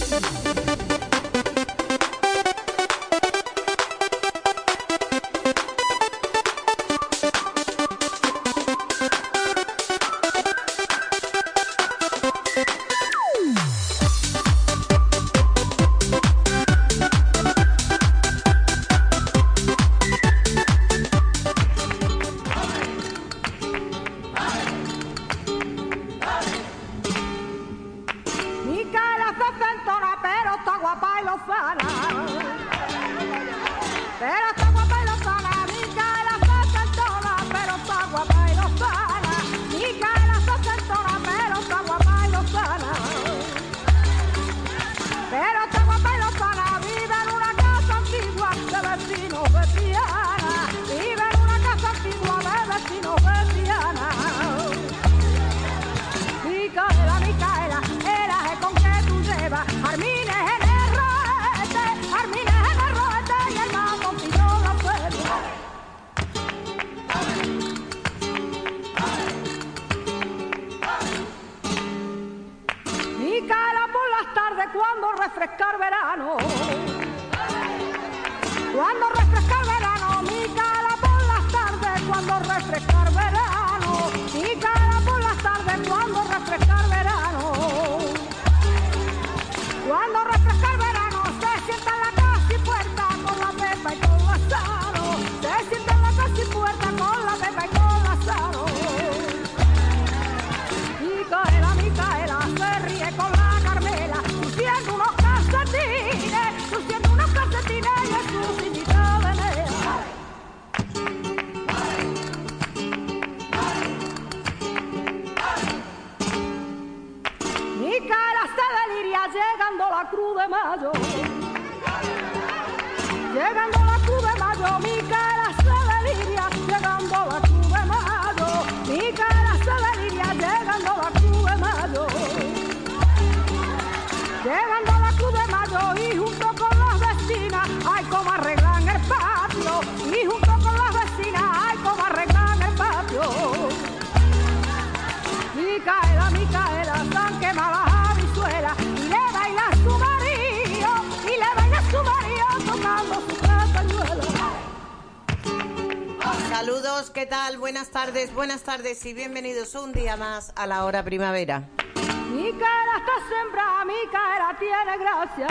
Saludos, ¿qué tal? Buenas tardes y bienvenidos un día más a la hora primavera. Micaela está sembrada, Micaela tiene gracia.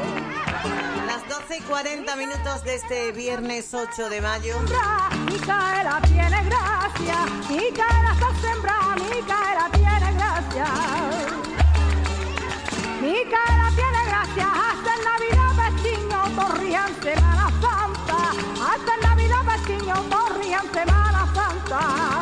Las 12:40 de este viernes 8 de mayo. Micaela tiene gracia, Micaela está sembrada, Micaela tiene gracia. Micaela tiene gracia, hasta en Navidad vecino, torrían Semana Santa. Hasta en Navidad vecino, torrían Semana Santa.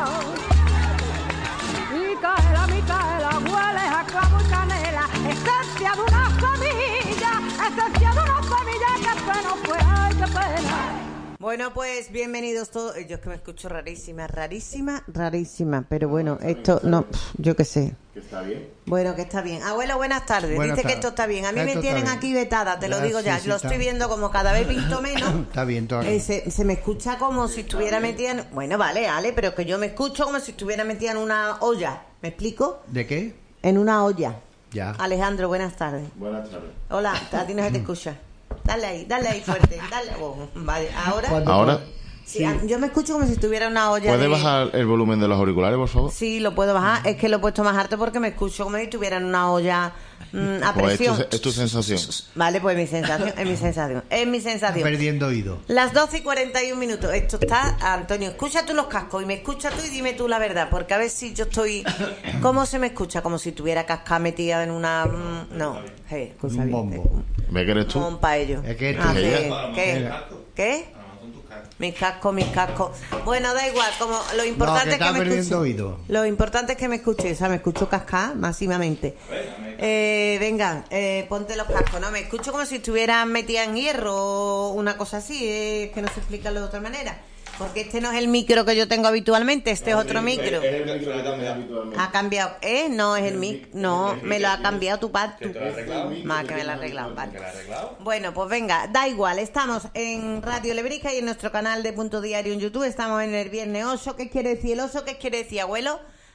Micaela, hueles a clavo y canela, esencia de una semilla, que pena fue, ay, qué pena. Bueno, pues bienvenidos todos. Yo es que me escucho rarísima, pero bueno, esto no, yo qué sé. ¿Que está bien? Bueno, que está bien. Abuelo, buenas tardes. Dice que esto está bien. A mí me tienen aquí vetada, te lo digo ya. Lo estoy viendo como cada vez pinto menos. Está bien, todo bien. Se me escucha como si estuviera metida en... Bueno, vale, pero que yo me escucho como si estuviera metida en una olla. ¿Me explico? ¿De qué? En una olla. Ya. Alejandro, buenas tardes. Buenas tardes. Hola, a ti no se te escucha. Dale ahí fuerte. Dale. Oh, vale, ¿Ahora? Sí, yo me escucho como si estuviera una olla. ¿Puede bajar el volumen de los auriculares, por favor? Sí, lo puedo bajar. Es que lo he puesto más alto porque me escucho como si estuviera en una olla a pues presión. Es tu sensación. Vale, pues es mi sensación. Perdiendo oído. Las 12:41. Esto está... Antonio, escucha tú los cascos y me escucha tú y dime tú la verdad, porque a ver si yo estoy... ¿Cómo se me escucha? Como si tuviera casca metida en una... No, escucha un bien. bombo. ¿Ve que eres tú? Un pa' ello. Es que ¿Qué? Mis cascos. Bueno, da igual, como lo importante es que me escuche. Lo importante es que me escuche, o sea, me escucho cascar máximamente. Venga, ponte los cascos, ¿no? Me escucho como si estuviera metida en hierro o una cosa así, es que no se explica de otra manera. Porque este no es el micro que yo tengo habitualmente, este es otro micro. Es el micro que también habitualmente. Ha cambiado, no es el micro, no, me lo ha cambiado tu padre. ¿Que te lo ha arreglado? Más que me lo ha arreglado, vale. Bueno, pues venga, da igual, estamos en Radio Lebrica y en nuestro canal de Punto Diario en YouTube, estamos en el viernes 8, ¿qué quiere decir el oso? ¿Qué quiere decir, abuelo?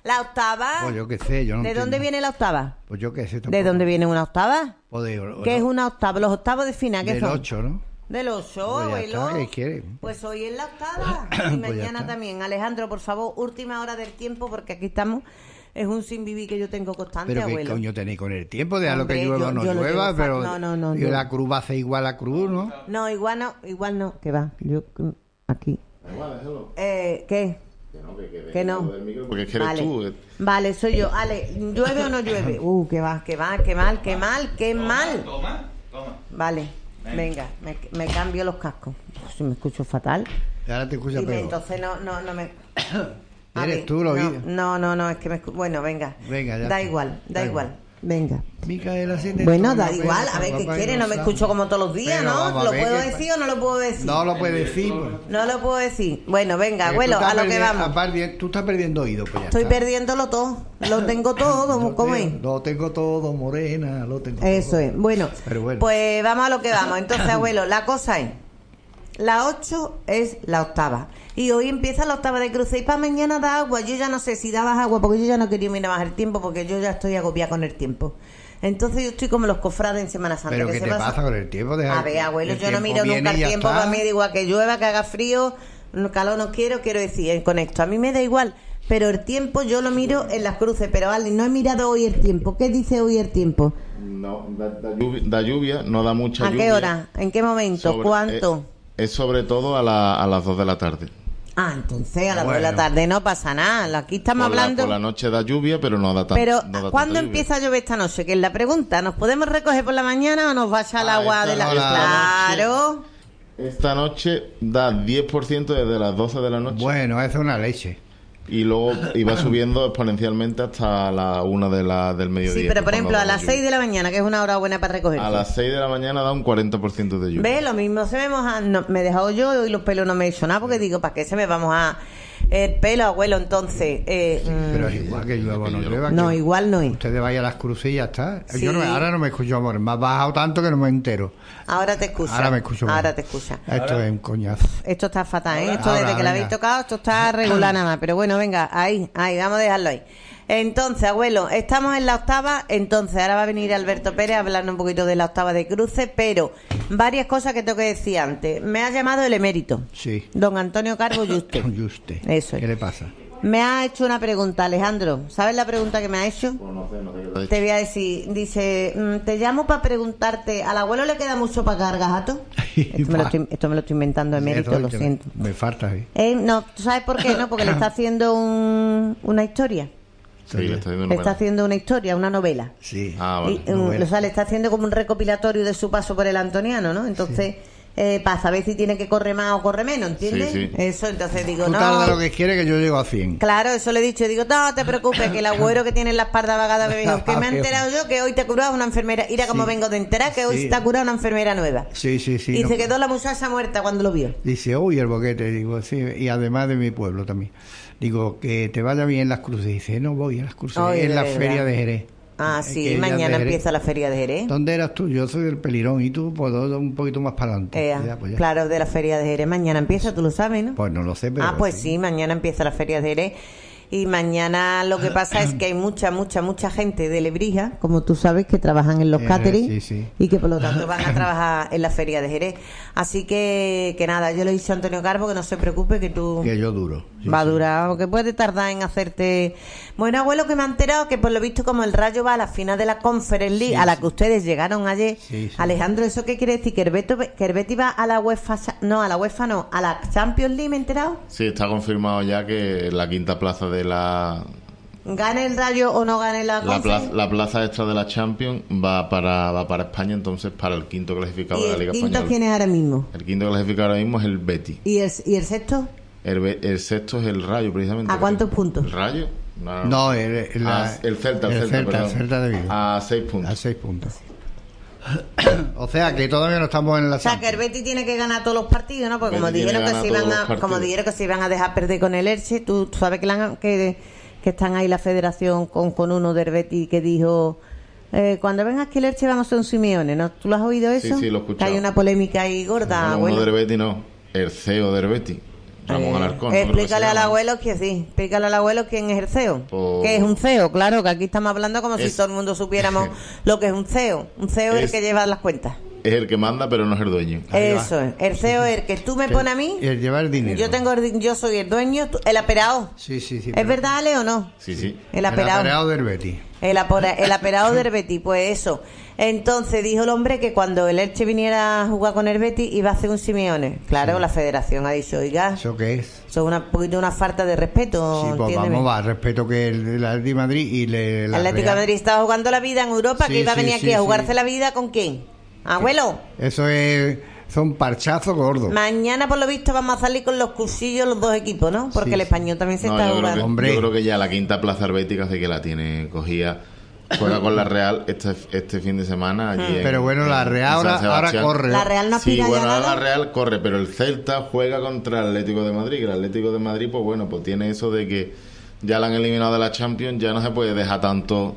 La octava. Pues yo qué sé, yo no ¿De entiendo. dónde viene la octava? Pues yo qué sé. ¿De dónde viene una octava? Pues ¿Qué es una octava? Los octavos de final, ¿qué del son? 8, ¿no? Del 8, Pues ya abuelo. está, ¿qué quiere? Pues hoy es la octava. Y Pues ya mañana está. también. Alejandro, por favor, última hora del tiempo, porque aquí estamos. Es un sin vivir que yo tengo constante, Pero abuelo. qué coño tenéis con el tiempo, déjalo Hombre, que llueva o no yo lo llueva, llevo pero no, y la cruz va a ser igual a cruz, ¿no? No, igual no. Que va, yo aquí. ¿Qué? Que no. Porque es que eres Vale. tú. Vale, soy yo. Ale, ¿llueve o no llueve? Qué va, qué mal. Toma. Vale, venga, me cambio los cascos. Si me escucho fatal. Y ahora te escucha peor. Entonces no me... A Eres ver, tú, lo oído. No, es que me bueno, venga. Venga, ya Da está. igual. Da igual. Venga. Micaela, siente Bueno, todo, da papá, igual, a ver papá, qué quiere, y no me sabe. escucho como todos los días, Pero ¿no? vamos a ¿Lo ver puedo qué decir o no lo puedo decir? No lo puedes decir. Pues. No lo puedo decir. Bueno, venga, abuelo, a lo que vamos. Aparte, tú estás perdiendo oído, pues ya Estoy está. perdiéndolo todo. Lo tengo todo, ¿cómo es? Lo tengo todo, morena, lo tengo Eso todo. es. Bueno, Pero bueno. pues vamos a lo que vamos. Entonces, abuelo, la cosa es, la 8 es la octava. Y hoy empieza la octava de cruce. Y para mañana da agua. Yo ya no sé si dabas agua, porque yo ya no quería mirar más el tiempo, porque yo ya estoy agobiada con el tiempo. Entonces yo estoy como los cofrades en Semana Santa. Pero que ¿qué se te pasa con el tiempo? A ver, abuelo, yo no miro nunca el tiempo. Para mí da igual que llueva, que haga frío, calor no quiero decir con esto. A mí me da igual. Pero el tiempo yo lo miro en las cruces. Pero, Ale, no he mirado hoy el tiempo. ¿Qué dice hoy el tiempo? No, da lluvia, no da mucha lluvia. ¿A qué hora? ¿En qué momento? ¿Cuánto? Es sobre todo a las 2 de la tarde. Entonces a las 2 de la tarde no pasa nada. Aquí estamos hablando... Por la noche da lluvia, pero no da tanto. Pero, no da ¿cuándo tanta lluvia. empieza a llover esta noche? Que es la pregunta. ¿Nos podemos recoger por la mañana o nos va a echar el agua de la... Claro. Esta noche da 10% desde las 12 de la noche. Bueno, eso es una leche. Y luego iba subiendo exponencialmente hasta la 1 del mediodía. Sí, pero por ejemplo, a las 6 de la mañana, que es una hora buena para recoger. A las 6 de la mañana da un 40% de lluvia. ¿Ves? Lo mismo se me moja. No, me he dejado yo y los pelos no me he hecho nada porque digo, ¿para qué se me va a mojar el pelo, abuelo? Entonces... Pero es igual que llueva o no llueva. No, que igual no es. Ustedes vayan a las cruces y ya está. Sí. Yo ahora no me escucho, amor. Me has bajado tanto que no me entero. Ahora te escucha. Ahora me escucho. Ahora más. te escucha. Esto es un coñazo. Esto está fatal, ¿eh? Esto Ahora, desde que la venga. habéis tocado, esto está regular nada más. Pero bueno, venga, ahí, vamos a dejarlo ahí. Entonces, abuelo, estamos en la octava. Entonces, ahora va a venir Alberto Pérez a hablarnos un poquito de la octava de cruce. Pero varias cosas que tengo que decir antes. Me ha llamado el emérito. Sí. Don Antonio Carbo Yuste. Yuste. Eso es. ¿Qué le pasa? Me ha hecho una pregunta, Alejandro. ¿Sabes la pregunta que me ha hecho? No sé. Te voy a decir, dice, te llamo para preguntarte, ¿al abuelo le queda mucho para cargar gato? Esto me lo estoy inventando, emérito, Eso, lo que siento. Me falta, ¿eh? No, ¿tú sabes por qué? No, porque le está haciendo una historia. Sí, le está Le está haciendo una historia, una novela. Sí. vale. Y, o sea, le está haciendo como un recopilatorio de su paso por el antoniano, ¿no? Entonces... para saber si tiene que correr más o corre menos, ¿entiendes? Sí, sí. Eso, entonces digo, Tú no. tarda lo que quiere que yo llego a 100. Claro, eso le he dicho. Digo, no te preocupes, que el agüero que tiene en la espalda vagada me dijo, que me he enterado yo que hoy te ha curado una enfermera. Mira cómo vengo de enterar que hoy Sí. te ha curado una enfermera nueva. Sí. Y se quedó la muchacha muerta cuando lo vio. Dice, uy, el boquete. Digo, sí. Y además de mi pueblo también. Digo, que te vaya bien las cruces. Dice, no voy a las cruces. Ay, en de la verdad. feria de Jerez. Ah, Que sí, ella mañana es de Jerez. empieza la feria de Jerez. ¿Dónde eras tú? Yo soy del Pelirón y tú, pues un poquito más para adelante. Pues ya. Claro, de la feria de Jerez. Mañana empieza, tú lo sabes, ¿no? Pues no lo sé, pero... Pues sí, mañana empieza la feria de Jerez. Y mañana lo que pasa es que hay mucha gente de Lebrija, como tú sabes, que trabajan en los catering sí. y que por lo tanto van a trabajar en la feria de Jerez. Así que nada, yo le he dicho a Antonio Carbo que no se preocupe, que tú... Que yo duro. Sí, va a sí. durar, porque puede tardar en hacerte... Bueno, abuelo, que me ha enterado que por lo visto como el Rayo va a la final de la Conference League, Sí, a la sí. que ustedes llegaron ayer. Sí, sí. Alejandro, ¿eso qué quiere decir? ¿Que el Betis va a la UEFA? No, a la UEFA no, a la Champions League, ¿me he enterado? Sí, está confirmado ya que la quinta plaza de la ¿Gane el Rayo o no gane la Conference? la plaza extra de la Champions va para España, entonces para el quinto clasificado ¿Y de la el Liga quinto Española. quién es ahora mismo? El quinto clasificado ahora mismo es el Betis. ¿Y el sexto? El sexto es el Rayo, precisamente. ¿A cuántos puntos? ¿El Rayo? No, el Celta, perdón. el Celta de Vigo. A 6 puntos. A 6 puntos. O sea, que todavía no estamos en la O sea, que el Betis tiene que ganar todos los partidos, ¿no? Porque como Betis tiene dijeron, que que se ganar iban todos los como partidos. dijeron que se iban a dejar perder con el Elche, tú sabes que están ahí la federación con uno del Betis que dijo... cuando venga aquí el Elche vamos a hacer un Simeone, ¿no? ¿Tú lo has oído eso? Sí, lo he escuchado. Que hay una polémica ahí gorda, No, abuelo. uno del Betis no, el CEO del Betis. Ramón Alarcón. Explícale al abuelo que sí. Explícale al abuelo quién es el CEO. ¿Qué es un CEO? Claro, que aquí estamos hablando como si todo el mundo supiéramos lo que es un CEO. Un CEO es el que lleva las cuentas. Es el que manda, pero no es el dueño. Eso es. El CEO es el que tú me pones a mí. El llevar el dinero. Yo soy el dueño, el aperado. Sí. ¿Es verdad, Ale, o no? Sí. El aperado del Betis. El aperado del Betis, pues eso. Entonces dijo el hombre que cuando el Elche viniera a jugar con el Betis iba a hacer un Simeone. Claro, sí. La federación ha dicho, oiga, ¿eso qué es? Eso es una falta de respeto. Sí, pues vamos, respeto que el Atlético de Madrid y el Atlético de Madrid estaba jugando la vida en Europa, sí, que iba a venir aquí a jugarse la vida ¿con quién? Abuelo. Eso son parchazos gordos. Mañana, por lo visto, vamos a salir con los cuchillos los dos equipos, ¿no? Porque el Español también se está jugando. Yo creo que ya la quinta plaza arbética hace que la tiene cogida. Juega con la Real este fin de semana allí pero bueno, la Real ahora corre. La Real no aspira ya nada. La Real corre, pero el Celta juega contra el Atlético de Madrid. El Atlético de Madrid, pues bueno, pues tiene eso de que ya la han eliminado de la Champions, ya no se puede dejar tanto.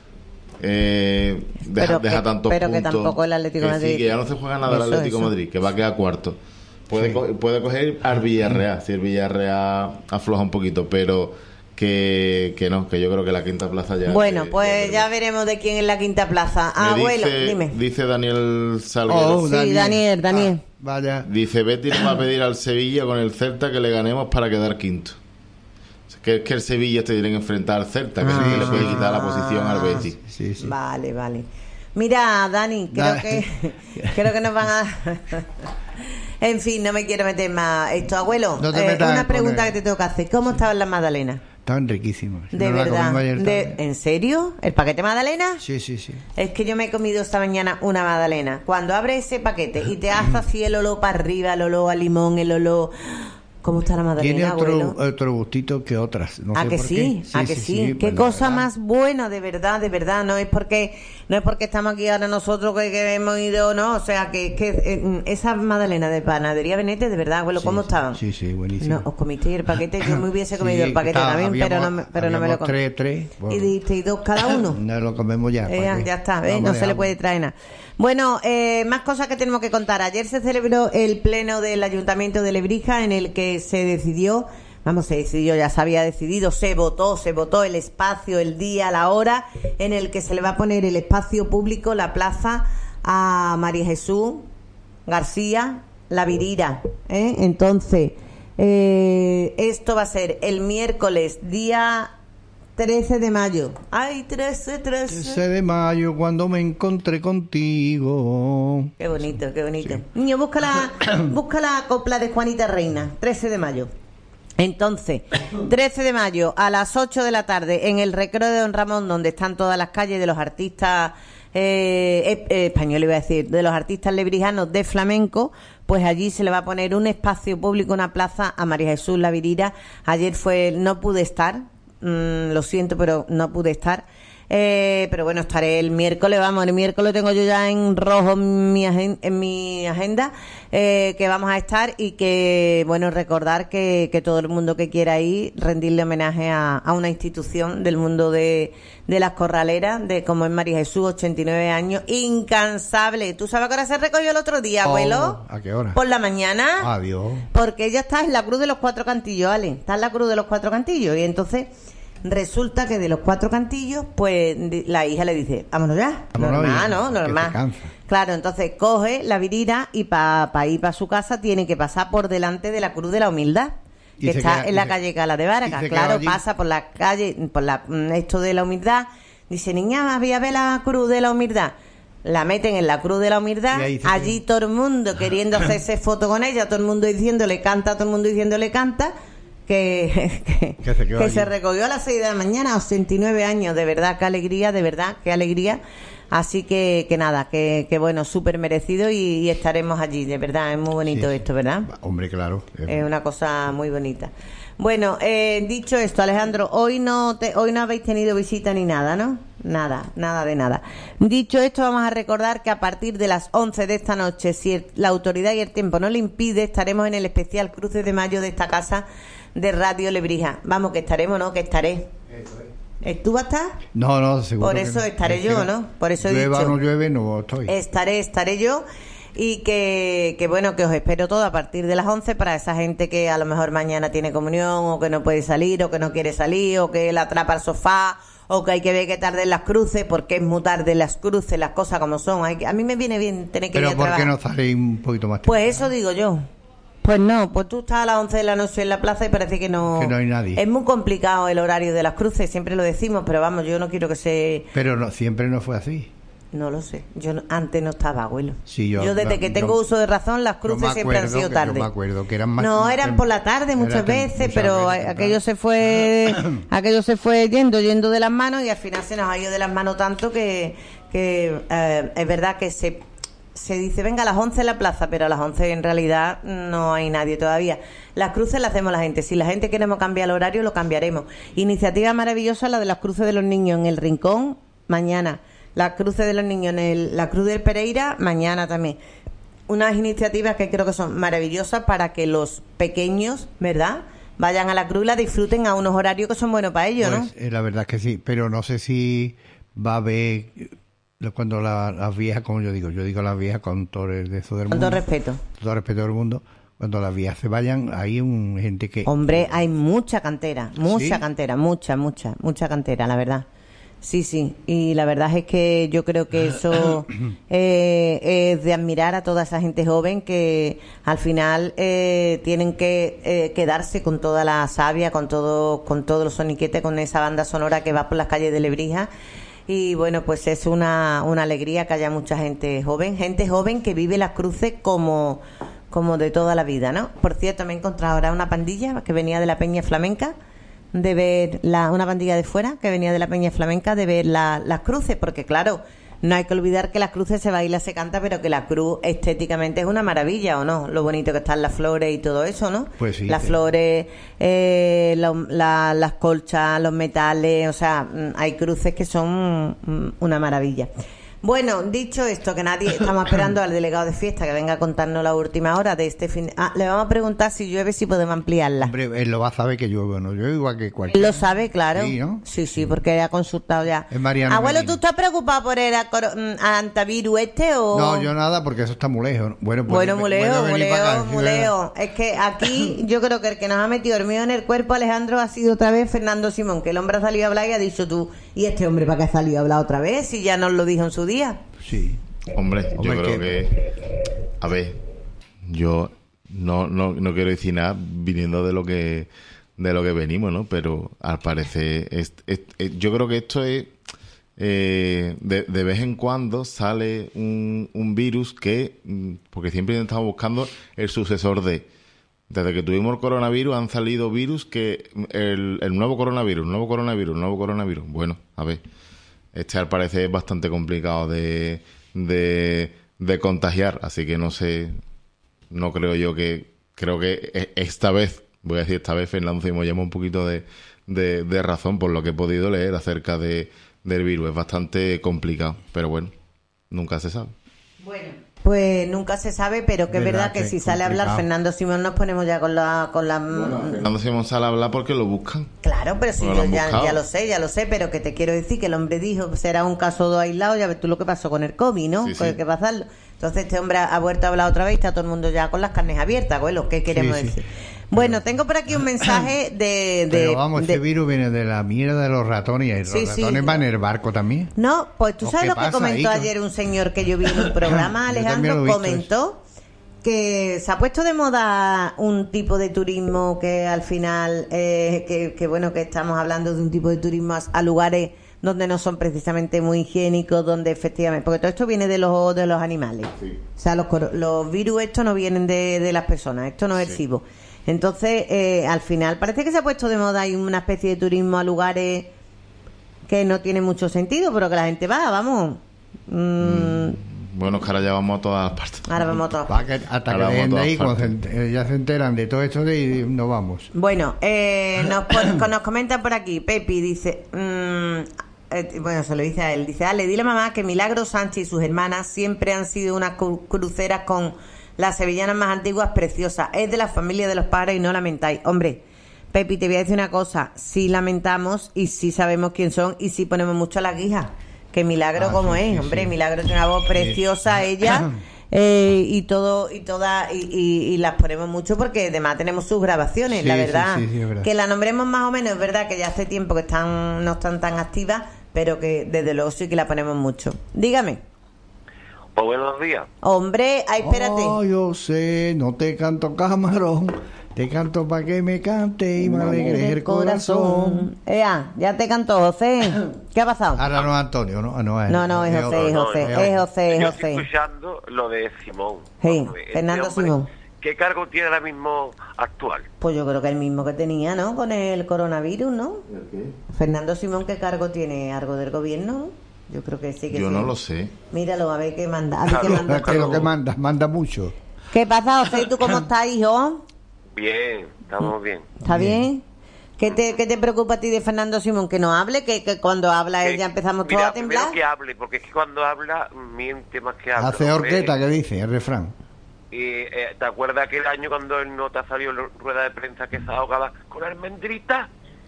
Deja tantos pero puntos. Que tampoco el Atlético de Madrid. Sí, que ya no se juega nada el Atlético de Madrid, que va a quedar cuarto. Puede coger al Villarreal, si el Villarreal afloja un poquito, pero que no, que yo creo que la quinta plaza ya. Bueno, pues ya veremos de quién es la quinta plaza. Abuelo, dime. Dice Daniel Salguero. Sí, Daniel. Vaya. Dice: Betis nos va a pedir al Sevilla con el Celta que le ganemos para quedar quinto. Que es que el Sevilla te tiene que enfrentar al Celta, que sí le puede quitar la posición al Betis. Sí. Vale. Mira, Dani, creo que nos van a. En fin, no me quiero meter más esto, abuelo. No te metas una pregunta que te tengo que hacer. ¿Cómo estaban las magdalenas? Estaban riquísimas. De verdad. ¿En serio? ¿El paquete magdalena? Sí. Es que yo me he comido esta mañana una magdalena. Cuando abres ese paquete y te hace así el olor para arriba, el olor a limón, el olor... ¿Cómo está la magdalena, tiene otro gustito que otras. No sé que por sí? Qué. Sí. Qué cosa más buena, de verdad. No es porque estamos aquí ahora nosotros que hemos ido, no. O sea, que esa magdalena de panadería Benete, de verdad, abuelo, ¿cómo estaban? Sí, buenísimo. No, os comisteis el paquete. Yo me hubiese comido el paquete también, pero no me lo comí. Tres. Bueno. ¿Y dijisteis dos cada uno? No lo comemos ya. Ya está, ¿ves? No se le puede traer nada. Bueno, más cosas que tenemos que contar. Ayer se celebró el pleno del Ayuntamiento de Lebrija, en el que se decidió, ya se había decidido, se votó el espacio, el día, la hora en el que se le va a poner el espacio público, la plaza, a María Jesús García La Virira. Entonces, esto va a ser el miércoles, día 13 de mayo. Ay, 13. 13 de mayo, cuando me encontré contigo. Qué bonito. Sí. Niño, busca la copla de Juanita Reina. 13 de mayo. Entonces, 13 de mayo a las 8 de la tarde en el Recreo de Don Ramón, donde están todas las calles de los artistas españoles, iba a decir, de los artistas lebrijanos de flamenco, pues allí se le va a poner un espacio público, una plaza a María Jesús La Virira. Ayer no pude estar. Lo siento, pero no pude estar. Pero bueno, estaré el miércoles. El miércoles tengo yo ya en rojo en mi agenda, que vamos a estar, y que, bueno, recordar que todo el mundo que quiera ir, rendirle homenaje a una institución del mundo de las corraleras, como es María Jesús, 89 años, incansable. ¿Tú sabes a qué hora se recogió el otro día, abuelo? ¿A qué hora? Por la mañana. Adiós. Porque ella está en la Cruz de los Cuatro Cantillos, Ale. Está en la Cruz de los Cuatro Cantillos. Y entonces resulta que de los Cuatro Cantillos, pues la hija le dice: vámonos ya. Normal. Claro, entonces coge La Virira y para ir para su casa tiene que pasar por delante de la Cruz de la Humildad, que está en la calle Cala de Baraca. Claro, pasa por la calle, esto de la Humildad. Dice: niña, voy a ver la Cruz de la Humildad. La meten en la Cruz de la Humildad. Allí todo el mundo queriendo hacerse foto con ella, todo el mundo diciéndole canta, que se recogió a las 6 de la mañana, 89 años, de verdad, qué alegría. Así que nada, que bueno, súper merecido, y estaremos allí, de verdad, es muy bonito esto, ¿verdad? Hombre, claro. Es una cosa muy bonita. Bueno, dicho esto, Alejandro, hoy no habéis tenido visita ni nada, ¿no? Nada de nada. Dicho esto, vamos a recordar que a partir de las 11 de esta noche, si la autoridad y el tiempo no le impide, estaremos en el especial Cruces de Mayo de esta casa de Radio Lebrija. Vamos, que estaremos, ¿no? Que estaré. ¿Tú vas a estar? No, seguro. Por eso estaré yo, ¿no? Por eso he dicho. Llueva o no llueve, no estoy. Estaré yo. Y que bueno, que os espero todo a partir de las 11 para esa gente que a lo mejor mañana tiene comunión o que no puede salir o que no quiere salir o que la atrapa al sofá o que hay que ver que tarde en las cruces, porque es muy tarde las cruces, las cosas como son. A mí me viene bien tener que ir a trabajar. ¿Pero por qué no saléis un poquito más tarde? Pues eso digo yo. Pues no, pues tú estás a las 11 de la noche en la plaza y parece que no hay nadie. Es muy complicado el horario de las cruces, siempre lo decimos, pero vamos, yo no quiero que se... Pero no, siempre no fue así. No lo sé, antes no estaba, abuelo. Sí, yo desde que tengo uso de razón, las cruces siempre han sido tarde. Yo me acuerdo que eran más... No, eran por la tarde muchas veces, pero aquello se fue yendo de las manos y al final se nos ha ido de las manos tanto que es verdad que se dice, venga, a las 11 en la plaza, pero a las 11 en realidad no hay nadie todavía. Las cruces las hacemos la gente. Si la gente queremos cambiar el horario, lo cambiaremos. Iniciativa maravillosa la de las cruces de los niños en el Rincón, mañana. La cruces de los niños en la Cruz del Pereira, mañana también. Unas iniciativas que creo que son maravillosas para que los pequeños, ¿verdad?, vayan a la cruz y la disfruten a unos horarios que son buenos para ellos, pues, ¿no? La verdad es que sí, pero no sé si va a haber... Cuando las viejas, como yo digo las viejas con todo el resto del mundo. Con todo respeto. Con todo respeto del mundo. Cuando las viejas se vayan, hay gente que... Hombre, hay mucha cantera, mucha cantera, mucha cantera, la verdad. Sí. Y la verdad es que yo creo que eso es de admirar a toda esa gente joven que al final tienen que quedarse con toda la savia, con todos los soniquetes, con esa banda sonora que va por las calles de Lebrija. Y bueno, pues es una alegría que haya mucha gente joven que vive las cruces como de toda la vida, ¿no? Por cierto, me he encontrado ahora una pandilla que venía de la Peña Flamenca de ver una pandilla de fuera que venía de la Peña Flamenca de ver las cruces, porque claro, no hay que olvidar que las cruces se baila, se canta, pero que la cruz estéticamente es una maravilla, ¿o no? Lo bonito que están las flores y todo eso, ¿no? Pues sí. Las flores, las colchas, los metales, o sea, hay cruces que son una maravilla. Bueno, dicho esto, que estamos esperando al delegado de fiesta que venga a contarnos la última hora de este fin. Le vamos a preguntar si llueve, si podemos ampliarla. Hombre, él lo va a saber que llueve o no llueve, igual que cualquiera. Lo sabe, claro. Sí, ¿no? Sí, porque ha consultado ya. Abuelo, ¿tú estás preocupado por el antivirus o...? No, yo nada, porque eso está muy lejos. Bueno, muy lejos. Es que aquí yo creo que el que nos ha metido el mío en el cuerpo, Alejandro, ha sido otra vez Fernando Simón, que el hombre ha salido a hablar y ha dicho tú, ¿y este hombre para qué ha salido a hablar otra vez? Si ya nos lo dijo en su día. Sí. Hombre, yo creo que... A ver, yo no quiero decir nada viniendo de lo que venimos, ¿no? Pero al parecer yo creo que esto es de vez en cuando sale un virus que, porque siempre estamos buscando el sucesor desde que tuvimos el coronavirus han salido virus que el nuevo coronavirus. Bueno, a ver, al parecer es bastante complicado de contagiar, así que no sé, no creo yo creo que esta vez Fernando Simón llama un poquito de razón por lo que he podido leer acerca del virus. Es bastante complicado, pero bueno, nunca se sabe. Bueno, pues nunca se sabe, pero que es verdad que si sale a hablar Fernando Simón nos ponemos ya con la... Bueno, Fernando Simón sale a hablar porque lo buscan. Claro, pero si yo ya lo sé, pero que te quiero decir que el hombre dijo, será un caso aislado, ya ves tú lo que pasó con el COVID, ¿no? Sí, pues hay que pasarlo. Entonces este hombre ha vuelto a hablar otra vez y está todo el mundo ya con las carnes abiertas, abuelo, ¿qué queremos decir? Bueno, tengo por aquí un mensaje Pero vamos, este virus viene de la mierda de los ratones, y los ratones van en el barco también. No, pues tú sabes lo que comentó ayer un señor que yo vi en un programa, Alejandro, comentó que se ha puesto de moda un tipo de turismo que al final, que bueno, que estamos hablando de un tipo de turismo a lugares donde no son precisamente muy higiénicos, donde efectivamente, porque todo esto viene de los animales. Sí. O sea, los virus estos no vienen de las personas, esto no es el SIBO. Entonces, al final parece que se ha puesto de moda hay una especie de turismo a lugares que no tiene mucho sentido, pero que la gente va, vamos. Bueno, es que ahora ya vamos a todas partes. Ahora vamos a todas partes. Hasta que dejen de ahí, cuando ya se enteran de todo esto y no vamos. Bueno, nos comenta por aquí, Pepi dice... bueno, se lo dice a él. Dice, Ale, dile a mamá que Milagro Sánchez y sus hermanas siempre han sido unas cruceras con las sevillanas más antiguas, preciosas. Es de la familia de los padres y no lamentáis. Hombre, Pepi, te voy a decir una cosa. Sí lamentamos y sí sabemos quién son y sí ponemos mucho a la guija. Que Milagro como es, hombre. Sí. Milagro tiene una voz preciosa, ella. y las ponemos mucho porque además tenemos sus grabaciones, Sí, la verdad. sí, es verdad. Que la nombremos más o menos, es verdad que ya hace tiempo que no están tan activas, pero que desde luego sí que la ponemos mucho. Dígame. Pues buenos días. Hombre, espérate. Oh, yo sé, no te canto camarón, te canto para que me cante y me alegres el corazón. Ya te cantó, José. ¿Qué ha pasado? Ahora no es Antonio, ¿no? No, Es José. Yo estoy escuchando lo de Simón. Sí, Este Fernando hombre, Simón. ¿Qué cargo tiene ahora mismo actual? Pues yo creo que el mismo que tenía, ¿no? Con el coronavirus, ¿no? ¿Qué? Fernando Simón, ¿qué cargo tiene? ¿Algo del gobierno? Yo creo que sí. Yo no lo sé. Míralo, a ver qué manda. Que lo que manda mucho. ¿Qué pasa, José? ¿Tú cómo estás, hijo? Bien, estamos bien. ¿Está bien? ¿Qué te preocupa a ti de Fernando Simón? ¿Que no hable? ¿Que cuando habla él ya empezamos todos a temblar? Primero que hable, porque es que cuando habla miente más que habla. Hace horqueta, que dice el refrán. ¿Te acuerdas aquel año cuando él no te salió en la rueda de prensa que se ahogaba con almendrita?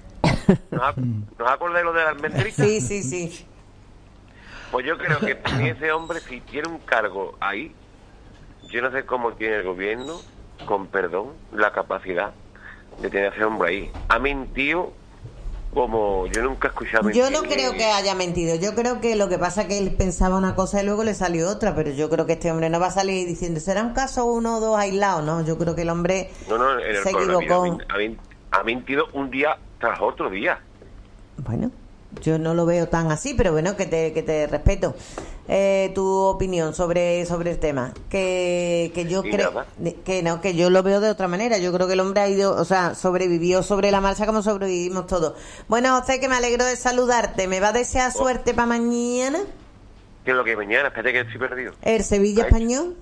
¿No acordáis lo de la almendrita? Sí. Pues yo creo que ese hombre, si tiene un cargo ahí, yo no sé cómo tiene el gobierno, con perdón, la capacidad de tener a ese hombre ahí. Ha mentido como yo nunca he escuchado mentir. Yo no creo que haya mentido. Yo creo que lo que pasa es que él pensaba una cosa y luego le salió otra, pero yo creo que este hombre no va a salir diciendo será un caso uno o dos aislados, ¿no? Yo creo que el hombre se equivocó. Ha mentido un día tras otro día. Bueno, yo no lo veo tan así, pero bueno, que te respeto. Tu opinión sobre el tema, que yo creo que yo lo veo de otra manera. Yo creo que el hombre ha ido, o sea, sobrevivió sobre la marcha como sobrevivimos todos. Bueno, José, que me alegro de saludarte. ¿Me va a desear suerte para mañana? ¿Qué es lo que mañana? Espérate que estoy perdido. ¿El Sevilla Español?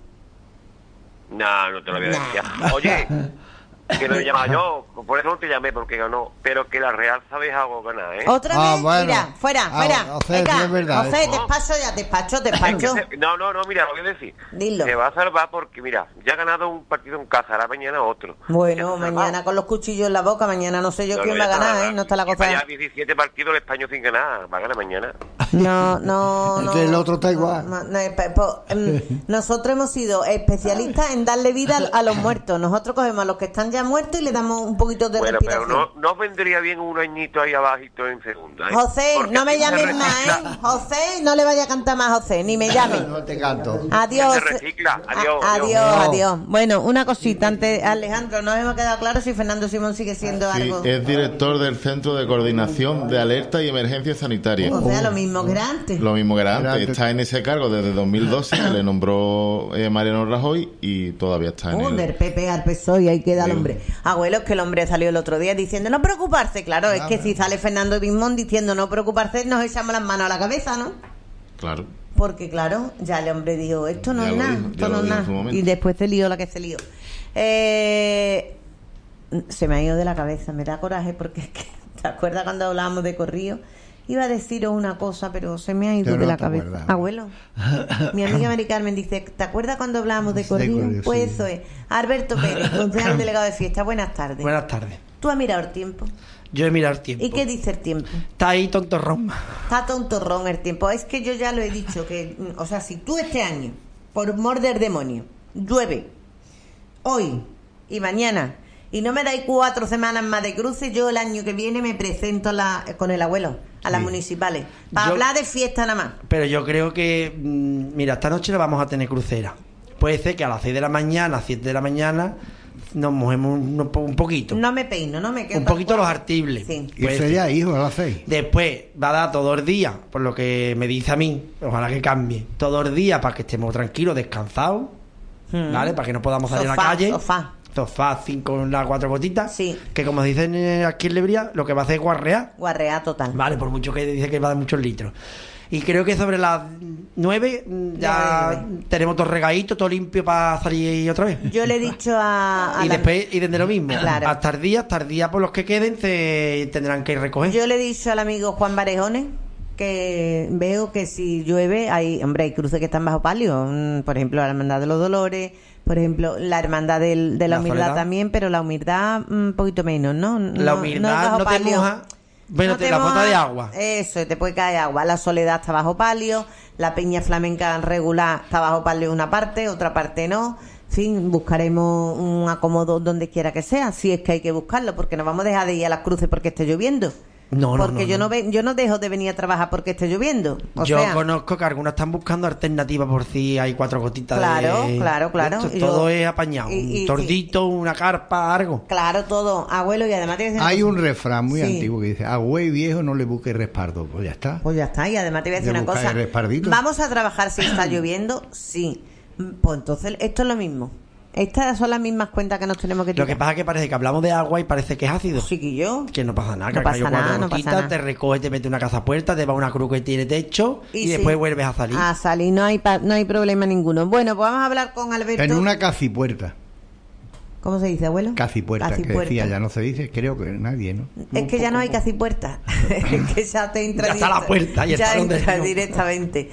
No te lo voy a decir. Oye, que no he llamado yo, por eso no te llamé, porque ganó, pero que la Real sabe algo ganar, ¿eh? ¿Otra vez? Bueno. Mira, fuera. José, Venga, es verdad, José, eso. despacho. No, mira, lo voy a decir. Dilo. Se va a salvar porque, mira, ya ha ganado un partido en casa, ahora mañana otro. Bueno, mañana con los cuchillos en la boca, mañana no sé yo quién va a ganar, ¿eh? No está la cosa. Ya 17 partidos el español sin ganar, va a ganar mañana. No. El otro está igual. Nosotros hemos sido especialistas en darle vida a los muertos. Nosotros cogemos a los que están ya muertos y le damos un poquito de respiración. Pero no vendría bien un añito ahí abajito en segunda, ¿eh? José, porque no me llames más, ¿eh? José, no le vaya a cantar más, José, ni me llames. No te canto. Adiós. Se recicla. Adiós. Bueno, una cosita antes, Alejandro, nos hemos quedado claro si Fernando Simón sigue siendo algo. Es director del Centro de Coordinación de Alerta y Emergencias Sanitarias. O sea, lo mismo que era antes. Lo mismo que era antes. Está en ese cargo desde 2012, que le nombró Mariano Rajoy y todavía está en el... Del PP al PSOE y ahí queda el hombre. Abuelo, es que el hombre salió el otro día diciendo no preocuparse. Claro, es que si sale Fernando Simón diciendo no preocuparse, nos echamos las manos a la cabeza, ¿no? Claro. Porque claro, ya el hombre dijo esto no Ya es lo nada, dijo, esto ya no lo es dijo en su nada. momento. Y después se lió la que se lió. Se me ha ido de la cabeza, me da coraje porque es que, ¿te acuerdas cuando hablábamos de corrido? Iba a deciros una cosa, pero se me ha ido de la cabeza. Acuerdas. Abuelo, mi amiga Mari Carmen dice, ¿te acuerdas cuando hablábamos de corrido? Pues sí. eso es. Alberto Pérez, concejal delegado de fiesta. Buenas tardes. Buenas tardes. ¿Tú has mirado el tiempo? Yo he mirado el tiempo. ¿Y qué dice el tiempo? Está ahí tontorrón. Está tontorrón el tiempo. Es que yo ya lo he dicho, que, o sea, si tú este año, por mor del demonio, llueve hoy y mañana y no me dais 4 semanas más de cruce, yo el año que viene me presento con el abuelo a las municipales para hablar de fiesta nada más. Pero yo creo que, mira, esta noche la vamos a tener crucera. Puede ser que a las 6 de la mañana, 7 de la mañana, nos mojemos un poquito. No me peino, no me quedo. Un poquito los artibles. Sí. Y sería hijo a las 6. Después va a dar todo el día, por lo que me dice a mí, ojalá que cambie, todo el día para que estemos tranquilos, descansados, ¿vale? Para que no podamos salir a la calle. Sofá 5 las 4 gotitas. Sí. Que como dicen aquí en Lebría, lo que va a hacer es guarrear. Guarrear total. Vale, por mucho que dice que va a dar muchos litros. Y creo que sobre las 9 ya tenemos todo regadito, todo limpio para salir otra vez. Yo le he dicho y después, y desde lo mismo, claro, hasta el día por los que queden se tendrán que recoger. Yo le he dicho al amigo Juan Barejones que veo que si llueve hay cruces que están bajo palio, por ejemplo la Hermandad de los Dolores, por ejemplo la Hermandad de la Humildad Soledad también, pero la Humildad un poquito menos, ¿no? La Humildad no te moja. Bueno, la bota de agua. Eso, te puede caer agua. La Soledad está bajo palio, la Peña Flamenca regular está bajo palio una parte, otra parte no. En fin, buscaremos un acomodo donde quiera que sea, si es que hay que buscarlo, porque no vamos a dejar de ir a las cruces porque esté lloviendo. Porque yo no dejo de venir a trabajar porque esté lloviendo. Conozco que algunos están buscando alternativas por si hay 4 gotitas de... Claro. Todo es apañado. Un tordito, una carpa, algo. Claro, todo. Abuelo, y además... Hay un refrán muy antiguo que dice: a güey viejo no le busque respaldo. Pues ya está. Y además te voy a decir una cosa. Vamos a trabajar si está lloviendo, sí. Pues entonces esto es lo mismo. Estas son las mismas cuentas que nos tenemos que tirar. Lo que pasa es que parece que hablamos de agua y parece que es ácido. Chiquillo. Que no pasa nada. No pasa nada. Te recoge, te mete una cazapuerta, te va a una cruz que tiene techo y después vuelves a salir. A salir, no hay problema ninguno. Bueno, pues vamos a hablar con Alberto. En una cacipuerta. ¿Cómo se dice, abuelo? Cacipuerta, que decía, ya no se dice, creo que nadie, ¿no? Es que ya no hay cacipuerta. Es que ya te entra. Ya está la puerta y ya entra directamente.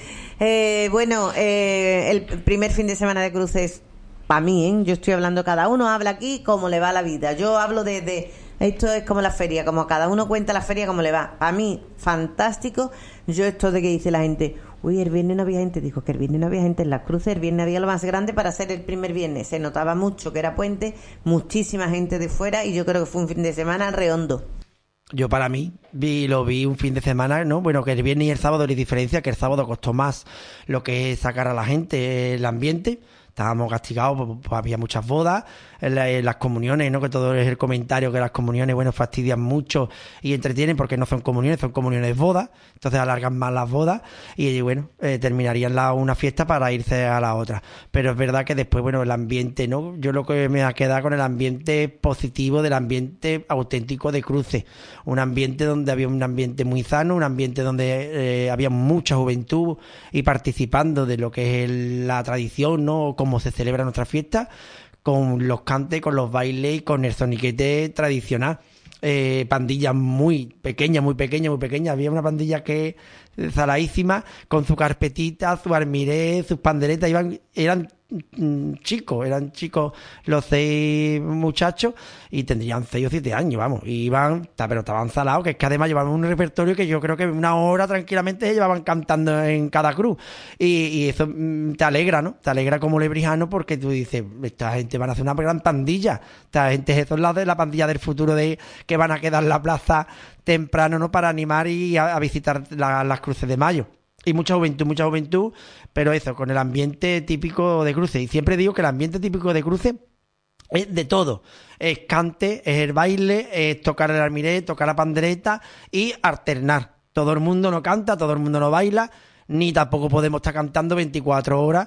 El primer fin de semana de cruces, para mí, yo estoy hablando, cada uno habla aquí cómo le va la vida. Yo hablo de esto es como la feria, como cada uno cuenta la feria cómo le va. Para mí, fantástico. Yo esto de que dice la gente, uy, el viernes no había gente, dijo que el viernes no había gente en las cruces, el viernes había lo más grande para ser el primer viernes. Se notaba mucho que era puente, muchísima gente de fuera y yo creo que fue un fin de semana redondo. Yo para mí lo vi un fin de semana, ¿no? Bueno, que el viernes y el sábado hay diferencia, que el sábado costó más lo que es sacar a la gente, el ambiente. Estábamos castigados, pues había muchas bodas, las comuniones, ¿no? Que todo es el comentario, que las comuniones, bueno, fastidian mucho y entretienen porque no son comuniones bodas, entonces alargan más las bodas y bueno, terminarían una fiesta para irse a la otra. Pero es verdad que después, bueno, el ambiente, ¿no? Yo lo que me ha quedado con el ambiente positivo del ambiente auténtico de cruce, un ambiente donde había un ambiente muy sano, un ambiente donde había mucha juventud y participando de lo que es la tradición, ¿no? Cómo se celebra nuestra fiesta, con los cantes, con los bailes y con el soniquete tradicional. Pandillas muy pequeñas. Había una pandilla que saladísima, con su carpetita, su armiré, sus panderetas, eran chicos los 6 muchachos y tendrían 6 o 7 años, vamos, pero estaban salados, que es que además llevaban un repertorio que yo creo que 1 hora tranquilamente se llevaban cantando en cada cruz y eso te alegra, ¿no? Te alegra como lebrijano porque tú dices, esta gente van a hacer una gran pandilla, esta gente, esos son las de la pandilla del futuro de que van a quedar en la plaza temprano, ¿no? Para animar y a visitar las cruces de mayo. Y mucha juventud, pero eso, con el ambiente típico de cruce. Y siempre digo que el ambiente típico de cruce es de todo. Es cante, es el baile, es tocar el armiré, tocar la pandereta y alternar. Todo el mundo no canta, todo el mundo no baila, ni tampoco podemos estar cantando 24 horas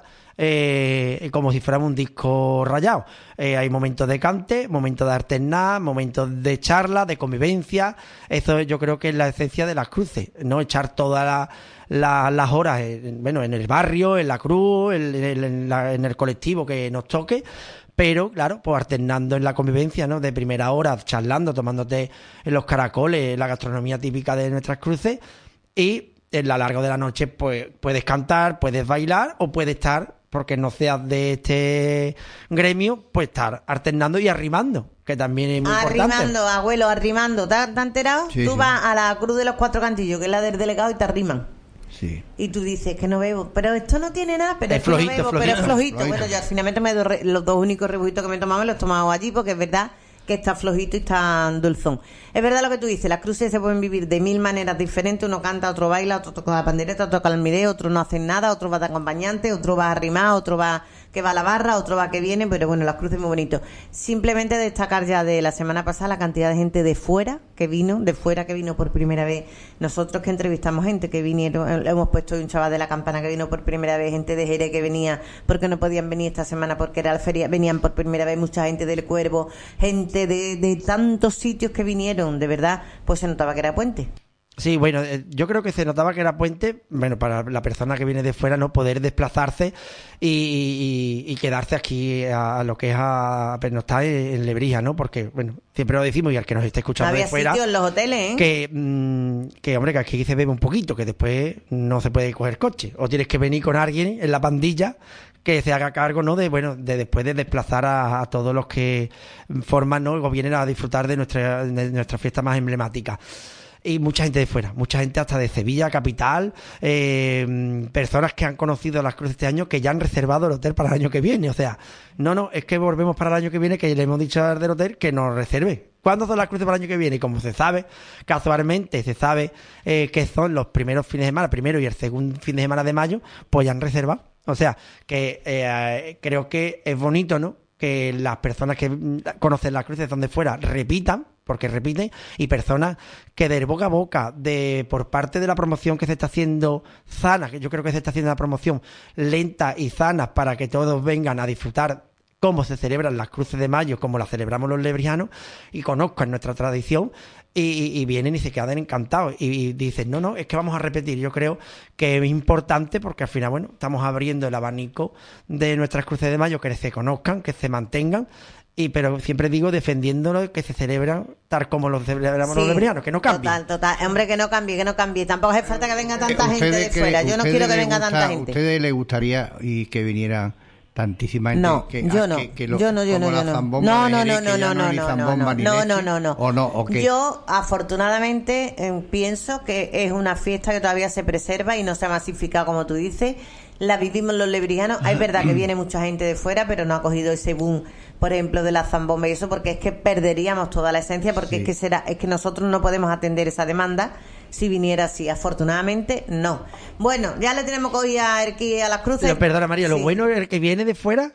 como si fuéramos un disco rayado. Hay momentos de cante, momentos de alternar, momentos de charla, de convivencia. Eso yo creo que es la esencia de las cruces, no echar todas las horas en el barrio, en la cruz, en el colectivo que nos toque, pero claro, pues alternando en la convivencia, ¿no? De primera hora, charlando, tomándote en los caracoles, la gastronomía típica de nuestras cruces, y en la largo de la noche pues puedes cantar, puedes bailar o puedes estar, porque no seas de este gremio, pues estar alternando y arrimando, que también es muy importante. Arrimando, ¿te has enterado? Sí, Tú vas a la Cruz de los 4 Cantillos, que es la del delegado, y te arriman. Sí. Y tú dices que no bebo, pero esto no tiene nada, pero es flojito, no bebo, pero es flojito. Bueno, yo finalmente los 2 únicos rebujitos que me he tomado me los he tomado allí, porque es verdad que está flojito y está dulzón. Es verdad lo que tú dices, las cruces se pueden vivir de 1000 maneras diferentes, uno canta, otro baila, otro toca la pandereta, otro toca el almiré, otro no hace nada, otro va de acompañante, otro va a arrimar, otro va que va a la barra, otro va que viene, pero bueno, las cruces muy bonito. Simplemente destacar ya de la semana pasada la cantidad de gente de fuera que vino por primera vez. Nosotros que entrevistamos gente que vinieron, hemos puesto un chaval de la Campana que vino por primera vez, gente de Jerez que venía porque no podían venir esta semana porque era la feria, venían por primera vez mucha gente del Cuervo, gente de tantos sitios que vinieron, de verdad, pues se notaba que era puente. Sí, bueno, yo creo que se notaba que era puente, bueno, para la persona que viene de fuera, ¿no? Poder desplazarse y quedarse aquí a lo que es a pernoctar en Lebrija, ¿no? Porque, bueno, siempre lo decimos y al que nos esté escuchando de fuera... Había sitios en los hoteles, ¿eh? Que, hombre, que aquí se bebe un poquito, que después no se puede coger coche. O tienes que venir con alguien en la pandilla que se haga cargo, ¿no? De después de desplazar a todos los que forman, ¿no? O vienen a disfrutar de nuestra fiesta más emblemática. y mucha gente de fuera, mucha gente hasta de Sevilla capital, personas que han conocido las cruces este año que ya han reservado el hotel para el año que viene. O sea, no, es que volvemos para el año que viene, que le hemos dicho al del hotel que nos reserve. ¿Cuándo son las cruces para el año que viene? Y como se sabe, casualmente se sabe que son los primeros fines de semana, primero y el segundo fin de semana de mayo, pues ya han reservado. O sea, que creo que es bonito, ¿no?, que las personas que conocen las cruces donde fuera repitan, porque repiten, y personas que de boca a boca, por parte de la promoción que se está haciendo sana, que yo creo que se está haciendo una promoción lenta y sana para que todos vengan a disfrutar cómo se celebran las cruces de mayo, como las celebramos los lebrianos, y conozcan nuestra tradición, y vienen y se quedan encantados y dicen, no, es que vamos a repetir. Yo creo que es importante porque al final, bueno, estamos abriendo el abanico de nuestras cruces de mayo, que se conozcan, que se mantengan, pero siempre digo defendiéndolo, que se celebran tal como los celebramos los lebrianos, que no cambie. Total, hombre, que no cambie. Tampoco hace falta que venga tanta gente de fuera. Yo no quiero que venga tanta gente. ¿A ustedes les gustaría y que vinieran tantísima gente? No, yo no. Yo afortunadamente pienso que es una fiesta que todavía se preserva y no se ha masificado, como tú dices. La vivimos los lebrianos. Es verdad que viene mucha gente de fuera, pero no ha cogido ese boom, por ejemplo, de la zambomba y eso, porque es que perderíamos toda la esencia, porque es que nosotros no podemos atender esa demanda si viniera así. Afortunadamente no. Bueno, ya le tenemos que oír aquí a las cruces. Pero perdona, María, lo bueno es que viene de fuera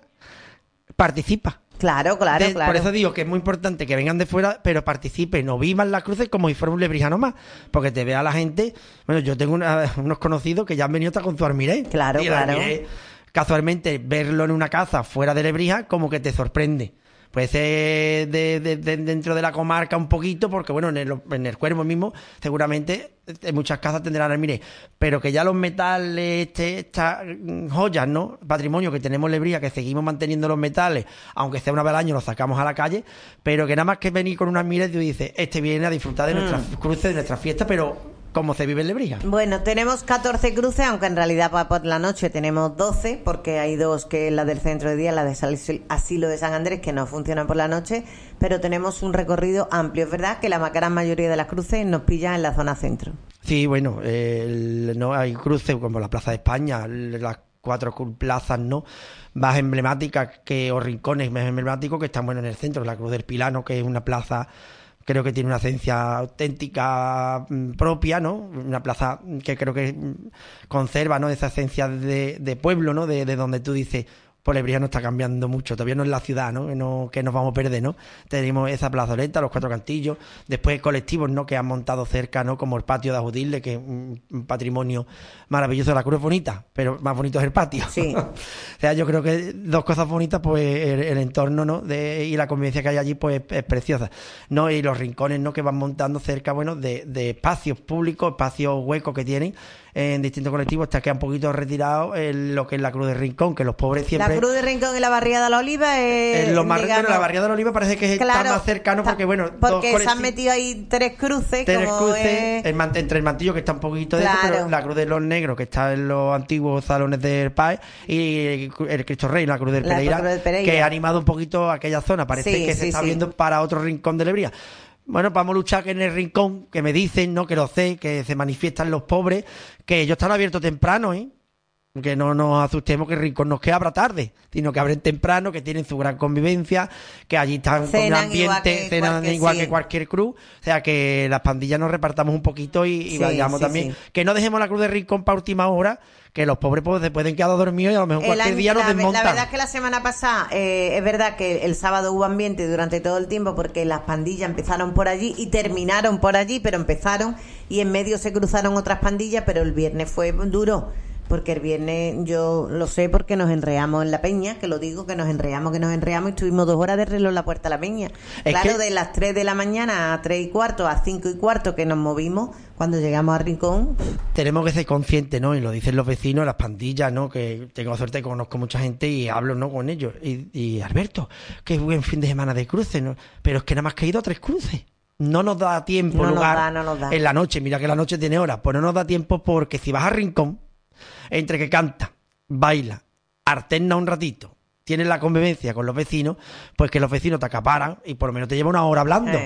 participa. Claro. Por eso digo que es muy importante que vengan de fuera, pero participen o vivan las cruces como si fuera un lebrijano más, porque te vea la gente. Bueno, yo tengo unos conocidos que ya han venido hasta con su Armiré. Claro. Casualmente verlo en una casa fuera de Lebrija como que te sorprende. Puede ser dentro de la comarca un poquito, porque bueno, en el Cuervo mismo seguramente en muchas casas tendrán Armiré, pero que ya los metales, estas joyas, ¿no?, patrimonio que tenemos en Lebrija, que seguimos manteniendo los metales, aunque sea una vez al año los sacamos a la calle, pero que nada más que venir con un Armiré, tú dices, viene a disfrutar de nuestras cruces, de nuestras fiestas, pero ¿cómo se vive en Lebrija? Bueno, tenemos 14 cruces, aunque en realidad por la noche tenemos 12, porque hay dos, que es la del centro de día, la de Asilo de San Andrés, que no funcionan por la noche, pero tenemos un recorrido amplio. Es verdad que la gran mayoría de las cruces nos pillan en la zona centro. Sí, bueno, no hay cruces como la Plaza de España, las 4 plazas, ¿no?, más emblemáticas o rincones más emblemáticos que están, bueno, en el centro, la Cruz del Pilano, que es una plaza, creo que tiene una esencia auténtica propia, ¿no? Una plaza que creo que conserva, ¿no?, esa esencia de pueblo, ¿no?, de donde tú dices, pues Lebrija no está cambiando mucho, todavía no es la ciudad, ¿no?, que nos vamos a perder, ¿no? Tenemos esa plazoleta, los 4 cantillos, después colectivos, ¿no?, que han montado cerca, ¿no?, como el patio de Ajudirle, que es un patrimonio maravilloso. La cruz es bonita, pero más bonito es el patio. Sí. O sea, yo creo que dos cosas bonitas, pues el entorno, ¿no?, y la convivencia que hay allí, pues es preciosa, ¿no? Y los rincones, ¿no?, que van montando cerca, bueno, de espacios públicos, espacios huecos que tienen en distintos colectivos, hasta que un poquito retirado lo que es la Cruz de Rincón, que los pobres siempre... La Cruz de Rincón y la Barriada de la Oliva es... Lo más la Barriada de la Oliva parece que está más cercano, porque bueno... Porque se han metido ahí 3 cruces, entre el Mantillo, que está un poquito de eso, pero la Cruz de los Negros, que está en los antiguos salones del PAE, y el Cristo Rey, la Cruz del Pereira, que ha animado un poquito aquella zona. Parece que se está viendo para otro rincón de Lebrija. Bueno, vamos a luchar que en el rincón, que me dicen, ¿no?, que lo sé, que se manifiestan los pobres, que ellos están abiertos temprano, que no nos asustemos que el rincón nos abra tarde, sino que abren temprano, que tienen su gran convivencia, que allí están con un ambiente, cenan igual que cualquier cruz. O sea, que las pandillas nos repartamos un poquito y vayamos también. Que no dejemos la Cruz de Rincón para última hora, que los pobres pues se pueden quedar dormidos y a lo mejor cualquier día nos desmontan. La verdad es que la semana pasada es verdad que el sábado hubo ambiente durante todo el tiempo, porque las pandillas empezaron por allí y terminaron por allí, pero empezaron y en medio se cruzaron otras pandillas, pero el viernes fue duro. Porque el viernes, yo lo sé porque nos enreamos en la peña, que lo digo, que nos enreamos y estuvimos 2 horas de reloj en la puerta de la peña. Claro, de las 3 de la mañana a 3 y cuarto, a 5 y cuarto que nos movimos, cuando llegamos a Rincón. Tenemos que ser conscientes, ¿no? Y lo dicen los vecinos, las pandillas, ¿no? Que tengo suerte, conozco mucha gente y hablo, ¿no?, con ellos. Y Alberto, qué buen fin de semana de cruces, ¿no? Pero es que nada más que he ido a 3 cruces. No nos da tiempo, no nos da. En la noche, mira que la noche tiene horas, pues no nos da tiempo, porque si vas a Rincón, entre que canta, baila, alterna un ratito, tienes la convivencia con los vecinos, pues que los vecinos te acaparan y por lo menos te lleva 1 hora hablando.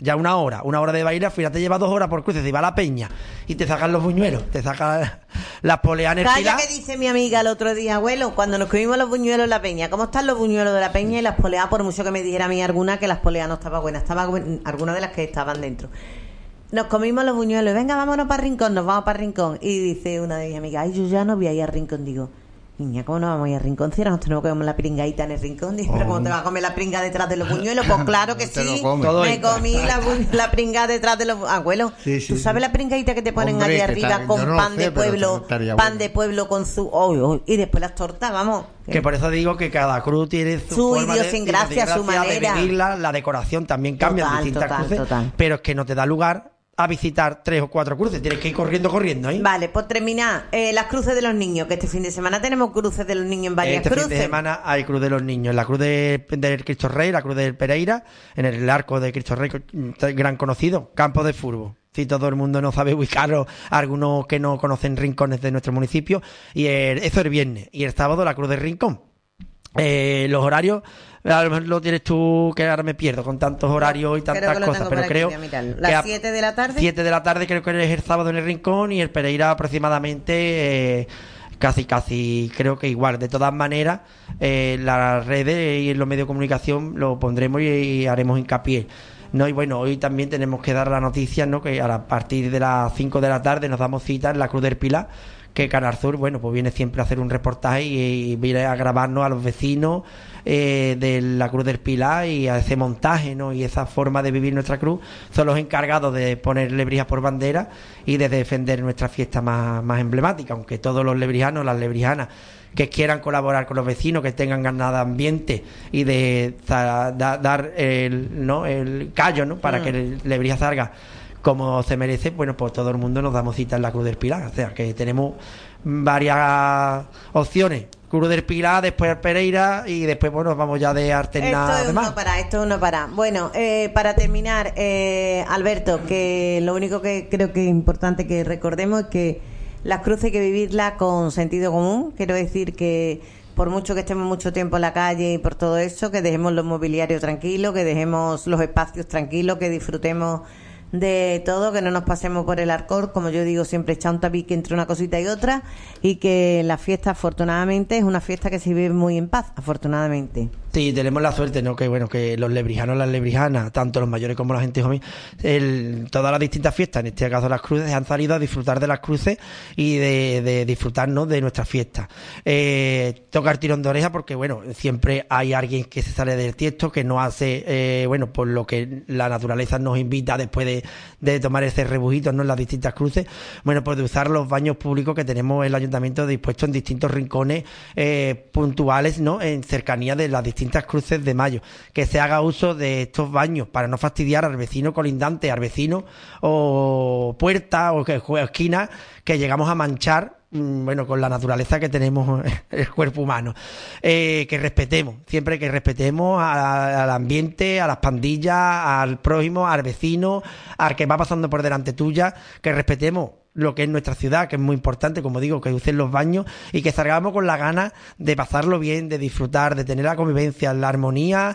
ya una hora de baile, al final te lleva 2 horas por cruce, te va a la peña y te sacan los buñuelos, te sacan las poleas en el Pilar. Calla, que dice mi amiga el otro día, abuelo, cuando nos comimos los buñuelos en la peña, ¿cómo están los buñuelos de la peña y las poleas? Por mucho que me dijera a mí alguna que las poleas no estaban buenas, algunas de las que estaban dentro. Nos comimos los buñuelos, venga, vámonos para Rincón, nos vamos para Rincón. Y dice una de mis amigas, ay, yo ya no voy a ir a Rincón. Digo, niña, ¿cómo no vamos a ir a Rincón? Si ahora nos tenemos que comer la pringadita en el Rincón. Dice, pero ¿cómo te vas a comer la pringa detrás de los buñuelos? Pues claro que sí, me comí la pringa detrás de los... Abuelo, sí, ¿tú sabes la pringadita que te ponen allí arriba con pan de pueblo, de pueblo con su... y después las tortas, vamos... Que por eso digo que cada cruz tiene su idiosincrasia, su manera de vivirla, la decoración también cambia en distintas cruces, pero es que no te da lugar a visitar 3 o 4 cruces, tienes que ir corriendo ahí. Vale, pues terminar las cruces de los niños, que este fin de semana tenemos cruces de los niños en varias cruces. Este fin de semana hay cruz de los niños, la cruz del Cristo Rey, la cruz del Pereira, en el arco de Cristo Rey, gran conocido, campo de fútbol. Si todo el mundo no sabe ubicarlo, algunos que no conocen rincones de nuestro municipio, y eso el viernes, y el sábado la cruz del Rincón. Los horarios a lo mejor lo tienes tú, que ahora me pierdo con tantos horarios y tantas cosas, pero creo que las 7 de la tarde 7 de la tarde creo que es el sábado en el Rincón, y el Pereira aproximadamente casi creo que igual. De todas maneras, las redes y en los medios de comunicación lo pondremos y haremos hincapié, ¿no? Y bueno, hoy también tenemos que dar la noticia, ¿no? Que a partir de las 5 de la tarde nos damos cita en la Cruz del Pilar, que Canal Sur, bueno, pues viene siempre a hacer un reportaje y viene a grabarnos a los vecinos de la Cruz del Pilar, y a ese montaje, ¿no? Y esa forma de vivir nuestra cruz. Son los encargados de poner lebrijas por bandera y de defender nuestra fiesta más emblemática, aunque todos los lebrijanos, las lebrijanas que quieran colaborar con los vecinos, que tengan ganas de ambiente y de dar el callo, ¿no? Para que el lebrija salga como se merece, bueno, pues todo el mundo nos damos cita en la Cruz del Pilar. O sea, que tenemos varias opciones. Cruz del Pilar, después el Pereira, y después, bueno, vamos ya de alternar. Esto es uno para. Bueno, para terminar, Alberto, que lo único que creo que es importante que recordemos es que las cruces hay que vivirlas con sentido común. Quiero decir que por mucho que estemos mucho tiempo en la calle y por todo eso, que dejemos los mobiliarios tranquilos, que dejemos los espacios tranquilos, que disfrutemos de todo, que no nos pasemos por el alcohol, como yo digo siempre, echar un tapique entre una cosita y otra, y que la fiesta, afortunadamente, es una fiesta que se vive muy en paz, afortunadamente. Sí, tenemos la suerte, ¿no? Que bueno, que los lebrijanos, las lebrijanas, tanto los mayores como la gente joven, todas las distintas fiestas, en este caso las cruces, han salido a disfrutar de las cruces y de disfrutarnos de nuestras fiestas. Tocar tirón de oreja, porque bueno, siempre hay alguien que se sale del tiesto, que no hace, por lo que la naturaleza nos invita después de tomar ese rebujito, ¿no? En las distintas cruces, bueno, pues de usar los baños públicos que tenemos el ayuntamiento dispuestos en distintos rincones puntuales, ¿no? En cercanía de las distintas cruces de mayo, que se haga uso de estos baños para no fastidiar al vecino colindante, al vecino o puerta o esquina, que llegamos a manchar con la naturaleza que tenemos el cuerpo humano. Que respetemos, siempre que respetemos al ambiente, a las pandillas, al prójimo, al vecino, al que va pasando por delante tuya, que respetemos lo que es nuestra ciudad, que es muy importante, como digo, que usen los baños y que salgamos con la gana de pasarlo bien, de disfrutar, de tener la convivencia, la armonía,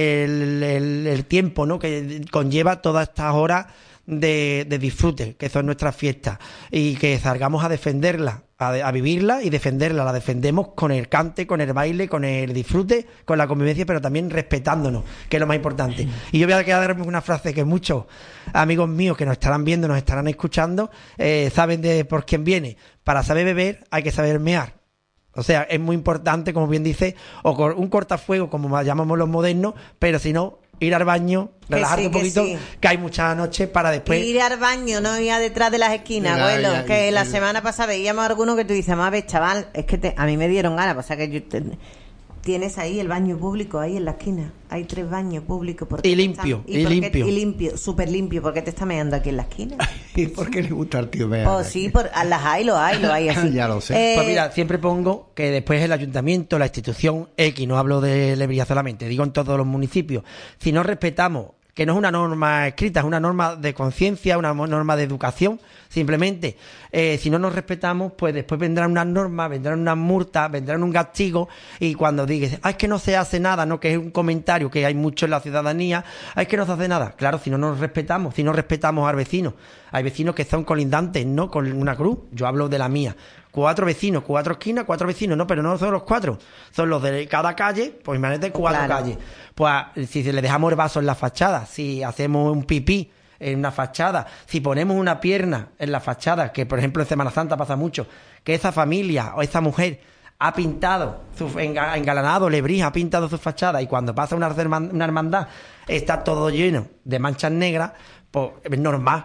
el tiempo, ¿no? Que conlleva todas estas horas de disfrute, que son nuestras fiestas, y que salgamos a defenderla, a vivirla y defenderla. La defendemos con el cante, con el baile, con el disfrute, con la convivencia, pero también respetándonos, que es lo más importante. Y yo voy a quedarme con una frase que muchos amigos míos que nos estarán viendo, nos estarán escuchando, saben de por quién viene. Para saber beber hay que saber mear. O sea, es muy importante, como bien dice, o un cortafuego, como llamamos los modernos, pero si no, ir al baño, relajarte un poquito, que hay muchas noches para después. Ir al baño, no ir detrás de las esquinas, abuelo. Que la semana pasada veíamos a algunos que tú dices, a ver, chaval, es que a mí me dieron ganas, o sea que tienes ahí el baño público, ahí en la esquina. Hay 3 baños públicos. Y limpio, y limpio, súper limpio. ¿Por qué te está meando aquí en la esquina? ¿Y por qué le gusta al tío mear? Oh, sí, las hay, lo hay así. Ya lo sé. Pues mira, siempre pongo que después el ayuntamiento, la institución X, no hablo de Lebrija solamente, digo en todos los municipios, si no respetamos que no es una norma escrita, es una norma de conciencia, una norma de educación. Simplemente, si no nos respetamos, pues después vendrán unas normas, vendrán unas multas, vendrán un castigo, y cuando digas, es que no se hace nada, ¿no? Que es un comentario que hay mucho en la ciudadanía, es que no se hace nada. Claro, si no nos respetamos, si no respetamos al vecino. Hay vecinos que son colindantes, ¿no? Con una cruz. Yo hablo de la mía. 4 vecinos, 4 esquinas, 4 vecinos, no, pero no son los 4, son los de cada calle, pues imagínate 4 calles. Pues si le dejamos el vaso en la fachada, si hacemos un pipí en una fachada, si ponemos una pierna en la fachada, que por ejemplo en Semana Santa pasa mucho, que esa familia o esa mujer ha pintado, engalanado, Lebrija ha pintado su fachada, y cuando pasa una hermandad está todo lleno de manchas negras, pues es normal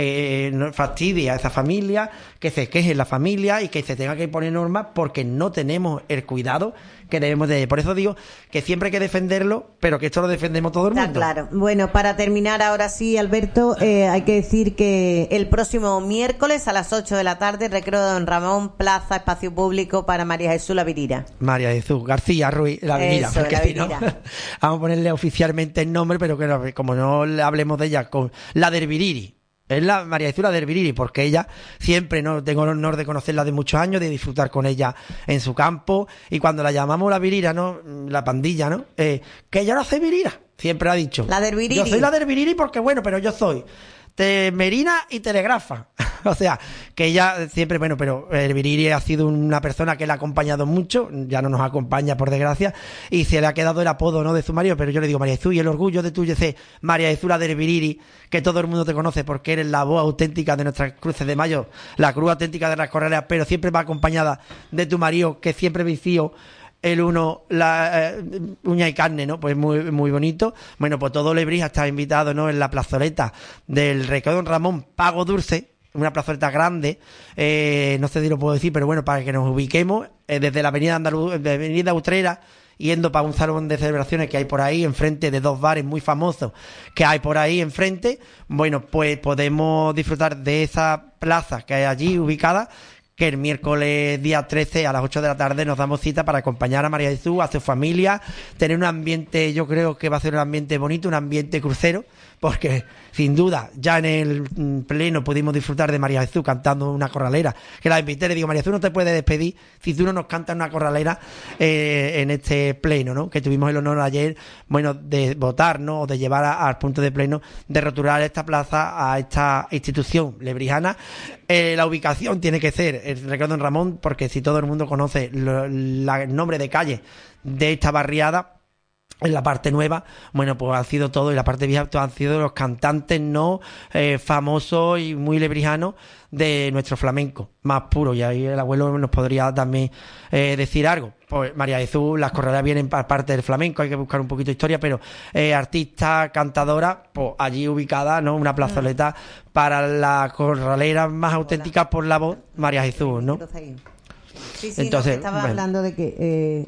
que fastidie a esa familia, que se queje la familia y que se tenga que poner normas porque no tenemos el cuidado que debemos de. Por eso digo que siempre hay que defenderlo, pero que esto lo defendemos todo el mundo. Está claro. Bueno, para terminar ahora sí, Alberto, hay que decir que el próximo miércoles a las 8 de la tarde, Recreo de Don Ramón, Plaza, Espacio Público para María Jesús La Virira. María Jesús García Ruiz La Virira, eso, porque si no, vamos a ponerle oficialmente el nombre, pero que como no le hablemos de ella con la del Viriri. Es la María Jesús La del Viriri, porque ella siempre, no tengo el honor de conocerla de muchos años, de disfrutar con ella en su campo, y cuando la llamamos la Virira, ¿no? La pandilla, ¿no? Que yo no soy Virira, siempre ha dicho. La del Viriri. Yo soy la del Viriri porque, bueno, pero yo soy Merina y Telegrafa. O sea, que ella siempre, bueno, pero el Viriri ha sido una persona que le ha acompañado mucho, ya no nos acompaña por desgracia, y se le ha quedado el apodo, ¿no?, de su marido, pero yo le digo María Jesús, y el orgullo de tuyo es María Jesús La del Viriri, que todo el mundo te conoce porque eres la voz auténtica de nuestras cruces de mayo, la cruz auténtica de las corraleras, pero siempre va acompañada de tu marido, que siempre vició el uno, la uña y carne, ¿no? Pues muy, muy bonito. Bueno, pues todo Lebrija está invitado, ¿no?, en la plazoleta del Recreo de Don Ramón, Pago Dulce, una plazoleta grande, no sé si lo puedo decir, pero bueno, para que nos ubiquemos, desde la avenida Avenida Utrera, yendo para un salón de celebraciones que hay por ahí, enfrente de 2 bares muy famosos que hay por ahí enfrente. Bueno, pues podemos disfrutar de esa plaza que hay allí ubicada, que el miércoles día 13 a las 8 de la tarde nos damos cita para acompañar a María Jesús, a su familia, tener un ambiente, yo creo que va a ser un ambiente bonito, un ambiente crucero, porque sin duda ya en el pleno pudimos disfrutar de María Jesús cantando una corralera, que la invité, le digo, María Jesús, no te puedes despedir si tú no nos cantas una corralera en este pleno, ¿no?, que tuvimos el honor ayer, bueno, de votar, ¿no?, o de llevar al punto de pleno, de roturar esta plaza a esta institución lebrijana. La ubicación tiene que ser el Recreo de Don Ramón, porque si todo el mundo conoce el nombre de calle de esta barriada, en la parte nueva, bueno, pues ha sido todo, y la parte vieja han sido los cantantes no famosos y muy lebrijanos de nuestro flamenco más puro, y ahí el abuelo nos podría también decir algo. Pues María Jesús, las corraleras vienen para parte del flamenco, hay que buscar un poquito de historia, pero artista, cantadora, pues allí ubicada, ¿no?, una plazoleta para las corraleras más auténticas por la voz, María Jesús, ¿no? Sí, entonces, estaba hablando de que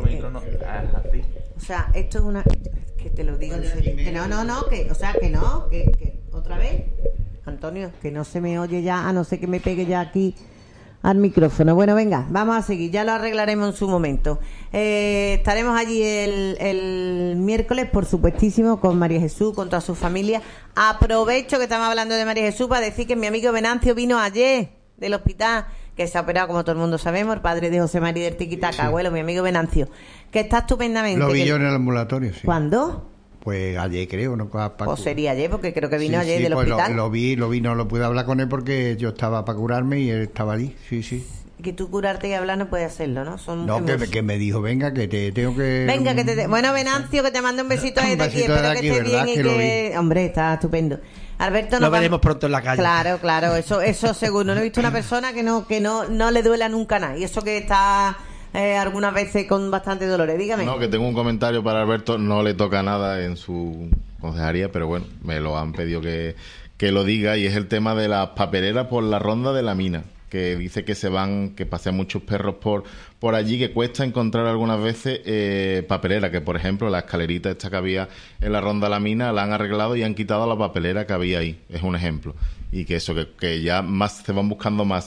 o sea, esto es una, que te lo digo en serio, que no, que, o sea, que otra vez, Antonio, que no se me oye ya, a no ser que me pegue ya aquí al micrófono. Bueno, venga, vamos a seguir, ya lo arreglaremos en su momento. Estaremos allí el miércoles, por supuestísimo, con María Jesús, con toda su familia. Aprovecho que estamos hablando de María Jesús para decir que mi amigo Venancio vino ayer del hospital, que se ha operado, como todo el mundo sabemos, el padre de José María del Tiquitaca, sí. Abuelo, mi amigo Venancio, que está estupendamente. Lo vi yo en el ambulatorio, sí. ¿Cuándo? Pues ayer, creo, ¿no? O sería ayer, porque creo que vino ayer del pues hospital. Lo vi, no lo pude hablar con él porque yo estaba para curarme y él estaba allí, sí. Que tú curarte y hablar no puedes hacerlo, ¿no? Que me dijo, venga, que te tengo que... Venga, que te... Bueno, Venancio, que te mando un besito desde aquí, espero que estés bien y que... Hombre, está estupendo. Alberto, lo veremos pronto en la calle. Claro, eso seguro. No he visto una persona que no le duela nunca nada. Y eso que está algunas veces con bastante dolores. Dígame. No, que tengo un comentario para Alberto. No le toca nada en su concejalía, pero bueno, me lo han pedido que lo diga. Y es el tema de las papeleras por la ronda de la mina, que dice que pasean muchos perros por allí, que cuesta encontrar algunas veces papelera, que por ejemplo la escalerita esta que había en la ronda de la mina la han arreglado y han quitado la papelera que había ahí, es un ejemplo, y que eso, que ya más se van buscando más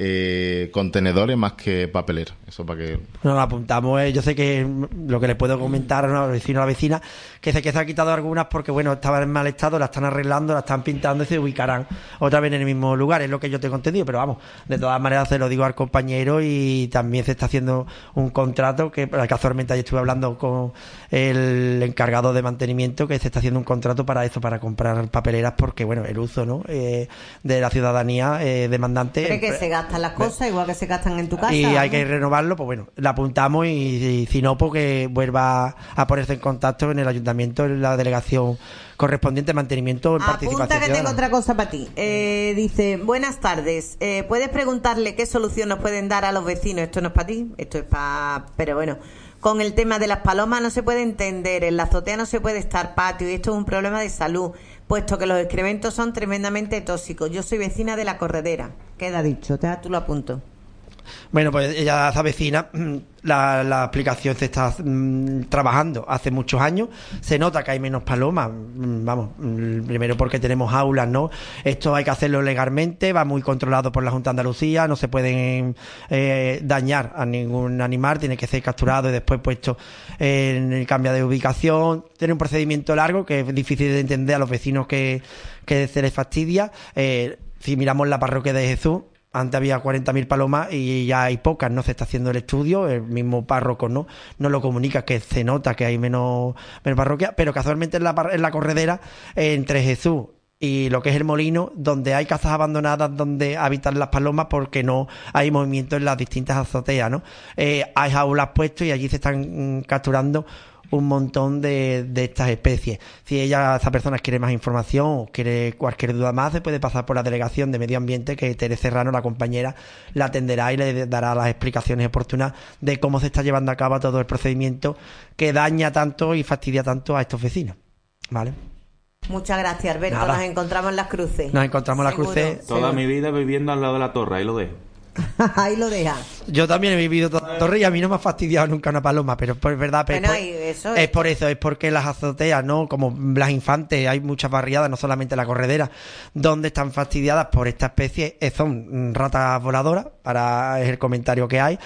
contenedores más que papeleras. Eso para que... Nos apuntamos. Yo sé que lo que le puedo comentar a un vecino o a la vecina, que se ha quitado algunas porque, bueno, estaban en mal estado, la están arreglando, la están pintando y se ubicarán otra vez en el mismo lugar. Es lo que yo tengo entendido, pero vamos, de todas maneras se lo digo al compañero, y también se está haciendo un contrato que casualmente ayer estuve hablando con el encargado de mantenimiento, que se está haciendo un contrato para eso, para comprar papeleras, porque, bueno, el uso, ¿no?, de la ciudadanía demandante. ¿Cree que se gastan las cosas igual que se gastan en tu casa? Y hay que renovarlo, pues bueno, la apuntamos, y si no, pues que vuelva a ponerse en contacto en el ayuntamiento, en la delegación correspondiente, mantenimiento, en participación. Apunta que tengo otra cosa para ti. Dice, buenas tardes, ¿puedes preguntarle qué solución nos pueden dar a los vecinos? Esto no es para ti, esto es para... Pero bueno, con el tema de las palomas no se puede entender, en la azotea no se puede estar patio, y esto es un problema de salud, puesto que los excrementos son tremendamente tóxicos. Yo soy vecina de La Corredera. Queda dicho, tú lo apunto. Bueno, pues ella, esa vecina, la aplicación se está trabajando hace muchos años. Se nota que hay menos palomas, vamos, primero porque tenemos aulas, ¿no? Esto hay que hacerlo legalmente, va muy controlado por la Junta de Andalucía, no se pueden dañar a ningún animal, tiene que ser capturado y después puesto en el cambio de ubicación. Tiene un procedimiento largo que es difícil de entender a los vecinos que se les fastidia. Si miramos la parroquia de Jesús, antes había 40.000 palomas y ya hay pocas, no se está haciendo el estudio, el mismo párroco no lo comunica, que se nota que hay menos parroquia, pero casualmente en la corredera, entre Jesús y lo que es el molino, donde hay casas abandonadas donde habitan las palomas, porque no hay movimiento en las distintas azoteas, ¿no? Hay jaulas puestos y allí se están capturando un montón de estas especies. Si esa persona quiere más información o quiere cualquier duda más, se puede pasar por la delegación de Medio Ambiente, que Teresa Serrano, la compañera, la atenderá y le dará las explicaciones oportunas de cómo se está llevando a cabo todo el procedimiento que daña tanto y fastidia tanto a estos vecinos. ¿Vale? Muchas gracias, Alberto. Nada. Nos encontramos en Las Cruces. Nos encontramos en Las Cruces. Toda mi vida viviendo al lado de la torre, ahí lo dejo. Ahí lo deja. Yo también he vivido toda la torre y a mí no me ha fastidiado nunca una paloma, pero es verdad, pero bueno, es por eso, es porque las azoteas, ¿no?, como Las Infantes, hay muchas barriadas, no solamente La Corredera, donde están fastidiadas por esta especie, son ratas voladoras, es el comentario que hay.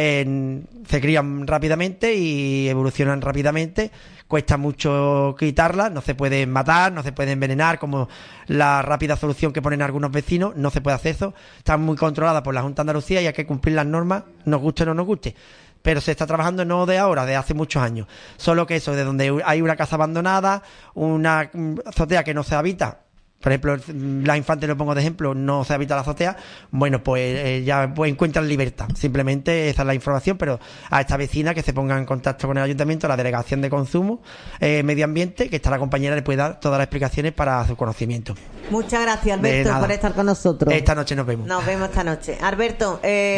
Se crían rápidamente y evolucionan rápidamente. Cuesta mucho quitarlas, no se pueden matar, no se pueden envenenar, como la rápida solución que ponen algunos vecinos, no se puede hacer eso. Están muy controladas por la Junta de Andalucía y hay que cumplir las normas, nos guste o no nos guste. Pero se está trabajando no de ahora, de hace muchos años. Solo que eso, de donde hay una casa abandonada, una azotea que no se habita, por ejemplo, La Infante lo pongo de ejemplo, no se habita la azotea, bueno, pues ya pues encuentran libertad. Simplemente esa es la información, pero a esta vecina que se ponga en contacto con el ayuntamiento, la delegación de consumo, Medio Ambiente, que está la compañera, le puede dar todas las explicaciones para su conocimiento. Muchas gracias, Alberto, por estar con nosotros. Esta noche nos vemos. Nos vemos esta noche. Alberto,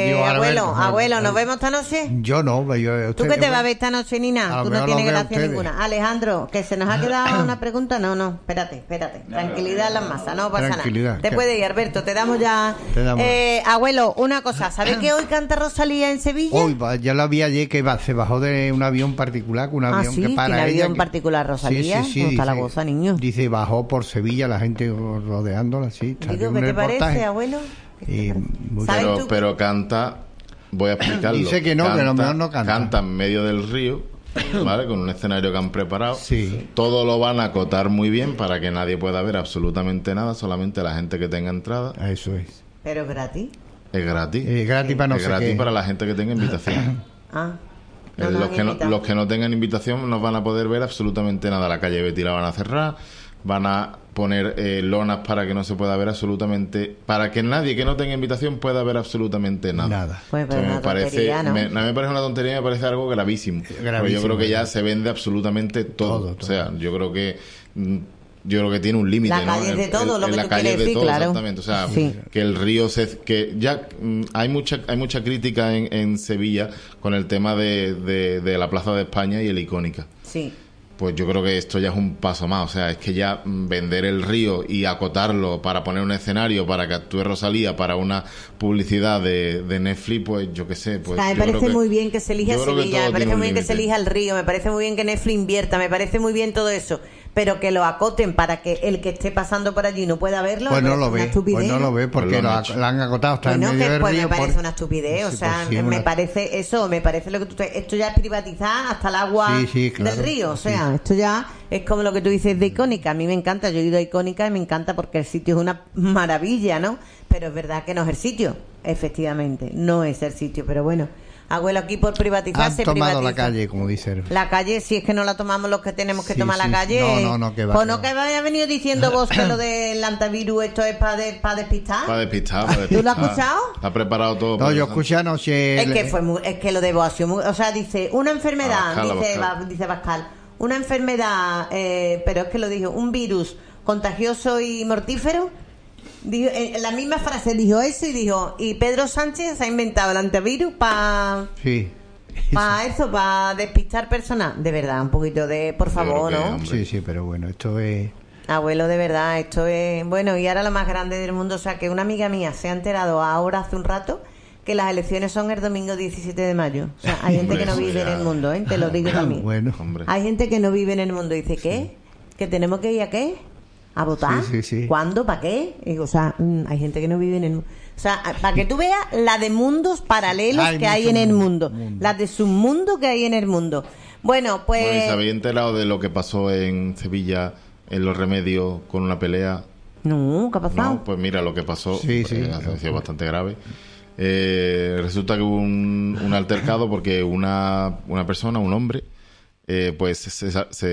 abuelo, ¿nos vemos esta noche? Yo no. ¿Tú qué te vas a ver esta noche, Nina? Tú no tienes gracia ninguna. Alejandro, que se nos ha quedado una pregunta. No, espérate. Tranquilidad en las masas, no pasa nada. Te puede ir, Alberto, te damos ya. Abuelo, una cosa, ¿sabes que hoy canta Rosalía en Sevilla? Hoy, ya la vi ayer, que se bajó de un avión particular, un avión que para ella. ¿Tiene avión particular Rosalía? Sí, ¿Cómo está la goza, niño? Dice, bajó por Sevilla, la gente rodeándola, sí. Digo, ¿qué te parece, abuelo? Pero canta, voy a explicarlo. Dice que no, que a lo mejor no canta. Canta en medio del río, ¿vale? Con un escenario que han preparado. Sí. Todo lo van a acotar muy bien para que nadie pueda ver absolutamente nada, solamente la gente que tenga entrada. Eso es. ¿Pero es gratis? Es gratis. Es gratis para es gratis para la gente que tenga invitación. Los que no tengan invitación no van a poder ver absolutamente nada. La calle Betty la van a cerrar, van a poner lonas para que no se pueda ver absolutamente, para que nadie que no tenga invitación pueda ver absolutamente nada. Pues, me parece una tontería, me parece algo gravísimo. Porque yo creo que ya se vende absolutamente todo. O sea, yo creo que tiene un límite, la calle, ¿no? De todo, lo que tú quieres decir, claro. Exactamente, o sea, que el río que ya hay mucha crítica en Sevilla con el tema de la Plaza de España y el Icónica. Sí. Pues yo creo que esto ya es un paso más, o sea, es que ya vender el río y acotarlo para poner un escenario para que actúe Rosalía para una publicidad de Netflix, pues yo qué sé. Pues, me parece muy bien que se elija Sevilla, me parece muy bien que se elija el río, me parece muy bien que Netflix invierta, me parece muy bien todo eso. pero que lo acoten para que el que esté pasando por allí no pueda verlo. Pues no lo ve, porque lo han acotado hasta en medio del río. Me parece una estupidez, o sea, me parece eso, me parece lo que tú esto ya es privatizar hasta el agua del río, o sea, esto ya es como lo que tú dices de Icónica. A mí me encanta, yo he ido a Icónica y me encanta porque el sitio es una maravilla, ¿no? Pero es verdad que no es el sitio, efectivamente, no es el sitio, pero bueno. Abuelo, aquí por privatizar se privatiza. Han tomado la calle, como dice. La calle, si es que no la tomamos los que tenemos que tomar la calle. No, que va. Pues no que vaya venido diciendo vos que lo del antivirus esto es para despistar. Para despistar. ¿Tú lo has escuchado? Ha preparado todo. No, yo escuché anoche. Es que lo de vos ha sido o sea, dice, una enfermedad, dice Pascal, una enfermedad, pero es que lo dijo, un virus contagioso y mortífero. Dijo, en la misma frase dijo eso y Pedro Sánchez se ha inventado el antivirus para para despistar personas. De verdad, un poquito de, por favor, ¿no? Sí, pero bueno, esto es... Abuelo, de verdad, esto es... Bueno, y ahora lo más grande del mundo, o sea, que una amiga mía se ha enterado ahora hace un rato que las elecciones son el domingo 17 de mayo. O sea, hay gente que no vive en el mundo, ¿eh? Te lo digo también. Bueno, hay gente que no vive en el mundo y dice, ¿qué? ¿Que tenemos que ir a qué? ¿A votar? Sí. ¿Cuándo? ¿Para qué? O sea, hay gente que no vive en el mundo. O sea, para que tú veas la de mundos paralelos que hay en el mundo. La de submundo que hay en el mundo. Bueno, pues... Bueno, ¿y se había enterado de lo que pasó en Sevilla, en Los Remedios, con una pelea? No, ¿qué ha pasado? No, pues mira, lo que pasó ha sido bastante grave. Resulta que hubo un altercado porque una persona, un hombre, pues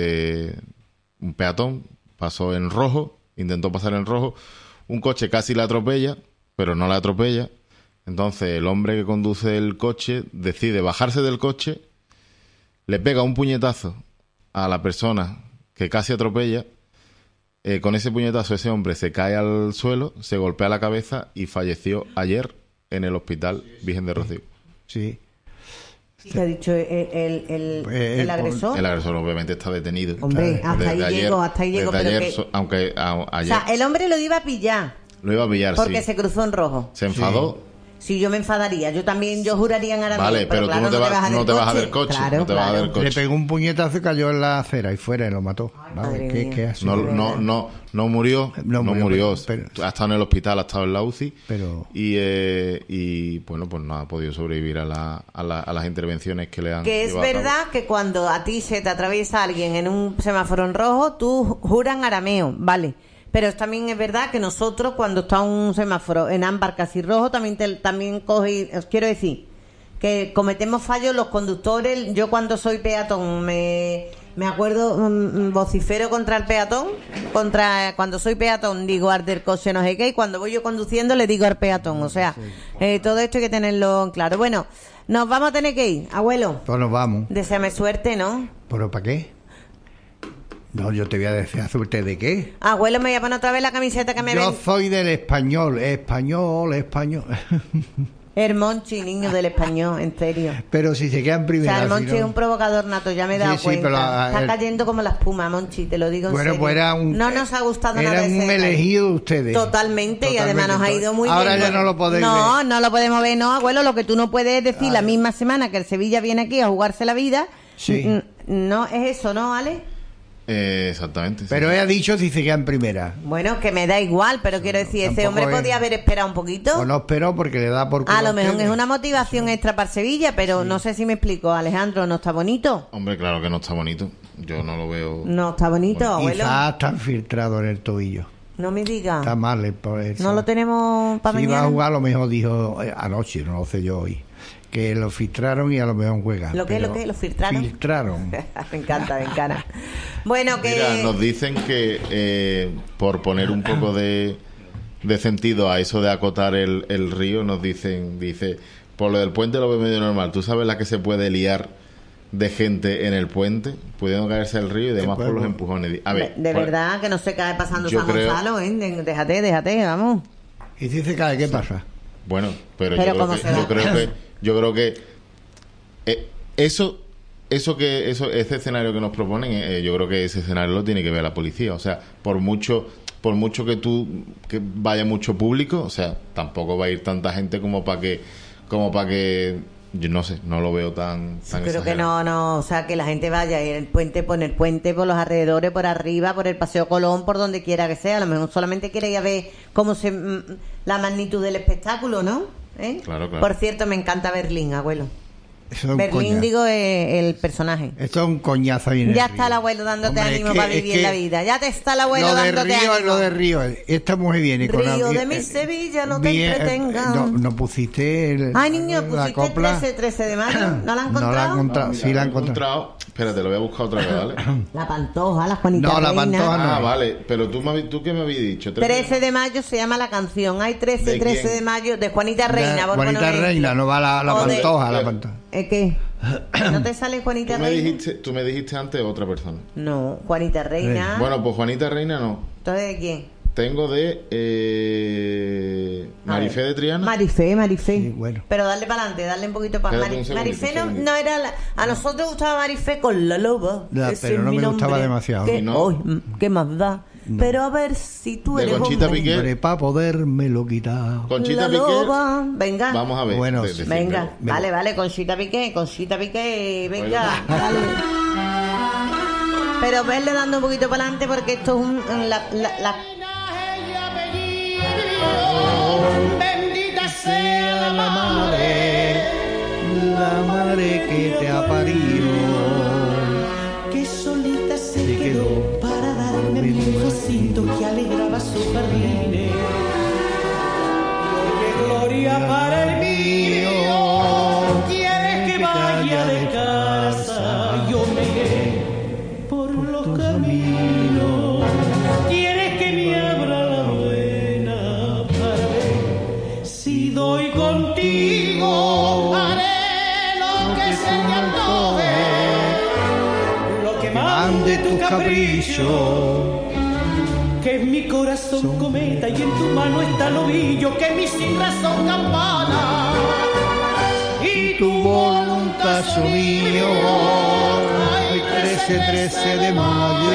un peatón pasó en rojo, intentó pasar en rojo, un coche casi la atropella, pero no la atropella. Entonces el hombre que conduce el coche decide bajarse del coche, le pega un puñetazo a la persona que casi atropella. Con ese puñetazo ese hombre se cae al suelo, se golpea la cabeza y falleció ayer en el hospital Virgen de Rocío. Sí. ¿Qué ha dicho el agresor? El agresor obviamente está detenido. Hombre, hasta ahí llegó. Pero ayer, aunque ayer... O sea, el hombre lo iba a pillar. Lo iba a pillar, porque se cruzó en rojo. Se enfadó. Sí, yo me enfadaría. Yo también, yo juraría en árabe. Vale, pero claro, tú no te vas a ver coche. Claro, no te vas a ver coche. Le pegó un puñetazo y cayó en la acera y fuera y lo mató. Vale, ¿qué hace? No murió. No murió. Pero, ha estado en el hospital, ha estado en la UCI. Pero... Y bueno, pues no ha podido sobrevivir a las intervenciones que le han Que es verdad que cuando a ti se te atraviesa alguien en un semáforo en rojo, tú juras en arameo, vale. Pero también es verdad que nosotros, cuando está un semáforo en ámbar casi rojo, también coge... Os quiero decir que cometemos fallos los conductores. Yo cuando soy peatón me acuerdo, vocifero contra el peatón. Cuando soy peatón digo al del coche no sé qué, y cuando voy yo conduciendo le digo al peatón. O sea, todo esto hay que tenerlo en claro. Bueno, nos vamos a tener que ir, abuelo. Pues nos vamos. Deseame suerte, ¿no? ¿Pero para qué? No, yo te voy a desear suerte de qué. Abuelo, me voy a poner otra vez la camiseta que me ven. Yo soy del español. El Monchi, niño del español, en serio. Pero si se queda en primera... O sea, el Monchi es un provocador nato, ya me he dado cuenta. Pero está cayendo como la espuma, Monchi, te lo digo en serio. Pues era un... No nos ha gustado nada Era un elegido de ustedes. Totalmente, y además nos ha ido muy bien. Ahora ya no lo podéis ver. No lo podemos ver, no, abuelo. Lo que tú no puedes decir la misma semana que el Sevilla viene aquí a jugarse la vida. Sí. No, es eso, ¿no, Ale? Exactamente. Pero ha dicho si se queda en primera. Bueno, que me da igual, pero quiero decir, ese hombre podía haber esperado un poquito. O no esperó porque le da por... A lo mejor es una motivación extra para Sevilla, pero no sé si me explico, Alejandro, ¿no está bonito? Hombre, claro que no está bonito. Yo no lo veo... No está bonito, abuelo. Quizás está infiltrado en el tobillo. No me diga. Está mal. No lo tenemos para mañana. Si va a jugar, a lo mejor dijo anoche, no lo sé yo hoy, que lo filtraron y a lo mejor juega. ¿Lo filtraron? Filtraron. Me encanta. Bueno, que... Mira, nos dicen que por poner un poco de sentido a eso de acotar el río, nos dice, por lo del puente lo veo medio normal. ¿Tú sabes la que se puede liar de gente en el puente, pudiendo caerse al río y demás por los empujones? A ver, de verdad que no se cae pasando San Gonzalo, déjate, vamos. ¿Y si se cae, qué pasa? Bueno, pero yo creo que ese escenario que nos proponen, yo creo que ese escenario lo tiene que ver la policía. O sea, por mucho que vaya mucho público, o sea, tampoco va a ir tanta gente como para que yo no sé, no lo veo tan creo que no, o sea, que la gente vaya y el puente, poner puente por los alrededores, por arriba, por el Paseo Colón, por donde quiera que sea. A lo mejor solamente quiere ir a ver la magnitud del espectáculo, ¿no? Claro. Por cierto, me encanta Berlín, abuelo. Berlín, digo, el personaje. Esto es un coñazo bien. Ya está el abuelo dándote ánimo para vivir la vida. Ya te está el abuelo dándote ánimo. Lo de Río, esta mujer viene Río con la... Río de mi Sevilla, no te entretengas. No pusiste Ay, niño, pusiste 13 de mayo. ¿No la has encontrado? No la he encontrado, sí la he encontrado. Espérate, lo voy a buscar otra vez, ¿vale? La Pantoja, la Juanita Reina. No, la Pantoja no. Ah, vale, pero tú ¿qué me habías dicho? 13 de mayo se llama la canción. Hay 13 de mayo de Juanita Reina. Juanita Reina, no va la Pantoja, la Pantoja. ¿Qué? ¿No te sale Juanita Reina? Tú me dijiste antes otra persona. No, Juanita Reina. Bueno, pues Juanita Reina no. ¿Entonces de quién? Tengo de Marifé de Triana. Marifé. Sí, bueno. Pero darle para adelante, darle un poquito para adelante. Marifé no era a nosotros gustaba Marifé con la loba. Pero no me gustaba demasiado. ¿Qué más da? No. Pero a ver si tú eres Conchita Piqué para podérmelo quitar. Conchita Piqué. Venga. Vamos a ver. Bueno, venga. Vale, Conchita Piqué, venga. Dale. Pero verle dando un poquito para adelante porque esto es Bendita sea la madre que te ha parido, que solita se quedó para darme mi rocito que alegraba sus jardines. Gloria para el mío. ¿Quieres que vaya de casa? Yo me iré por los caminos. ¿Quieres que me abra la buena para ver si doy contigo? Haré lo que se te antoje, lo que mande tu capricho. Que mi corazón cometa y en tu mano está el ovillo, que mi sin razón campana y tu voluntad sonido. Ay, 13 de mayo,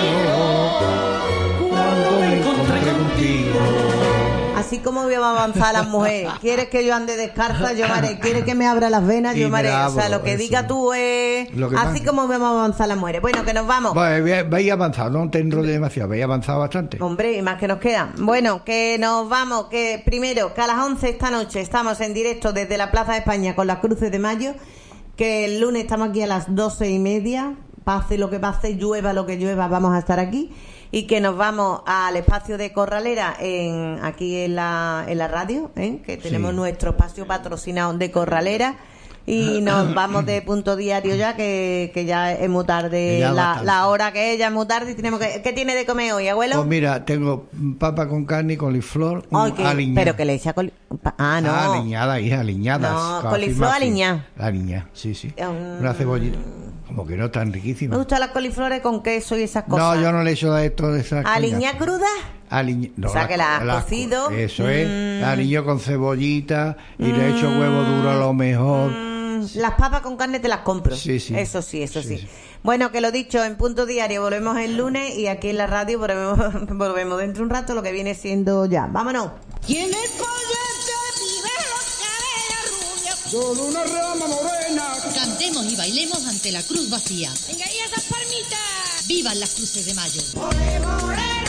cuando me encontré contigo. Así como voy a avanzar las mujeres. ¿Quieres que yo ande descalza? Yo me haré. ¿Quieres que me abra las venas? Yo me haré. O sea, lo que diga tú es... Así como vamos a avanzar las mujeres. Bueno, que nos vamos. Bueno, veis avanzado, no te enrolles demasiado. Veis avanzado bastante. Hombre, y más que nos queda. Bueno, que nos vamos. Que primero, que a las 11 esta noche estamos en directo desde la Plaza de España con las Cruces de Mayo. Que el lunes estamos aquí a las 12:30. Pase lo que pase, llueva lo que llueva, vamos a estar aquí. Y que nos vamos al espacio de Corralera aquí en la radio, que tenemos nuestro espacio patrocinado de Corralera. Y nos vamos de Punto Diario ya, que ya es muy tarde, la hora que es, ya es muy tarde y tenemos que... ¿Qué tiene de comer hoy, abuelo? Pues mira, tengo papa con carne y coliflor aliñada. Pero que le echa no. Aliñada, hija, aliñadas. No, coliflor aliñada. Aliñada, sí. Una cebollita. Como que no tan riquísima. Me gustan las coliflores con queso y esas cosas. No, yo no le echo de esto de esas. ¿Aliñada cruda? No, o sea, que la has cocido. Eso es. La aliño con cebollita y le echo huevo duro a lo mejor. Las papas con carne te las compro. Sí. Eso sí. Bueno, que lo dicho, en Punto Diario volvemos el lunes y aquí en la radio volvemos dentro de un rato, lo que viene siendo ya. ¡Vámonos! ¿Quién es collete? Vive los cabellos rubios. Solo una rama morena. Cantemos y bailemos ante la cruz vacía. Venga, y esas palmitas. ¡Vivan las Cruces de Mayo! ¡Ole, morena!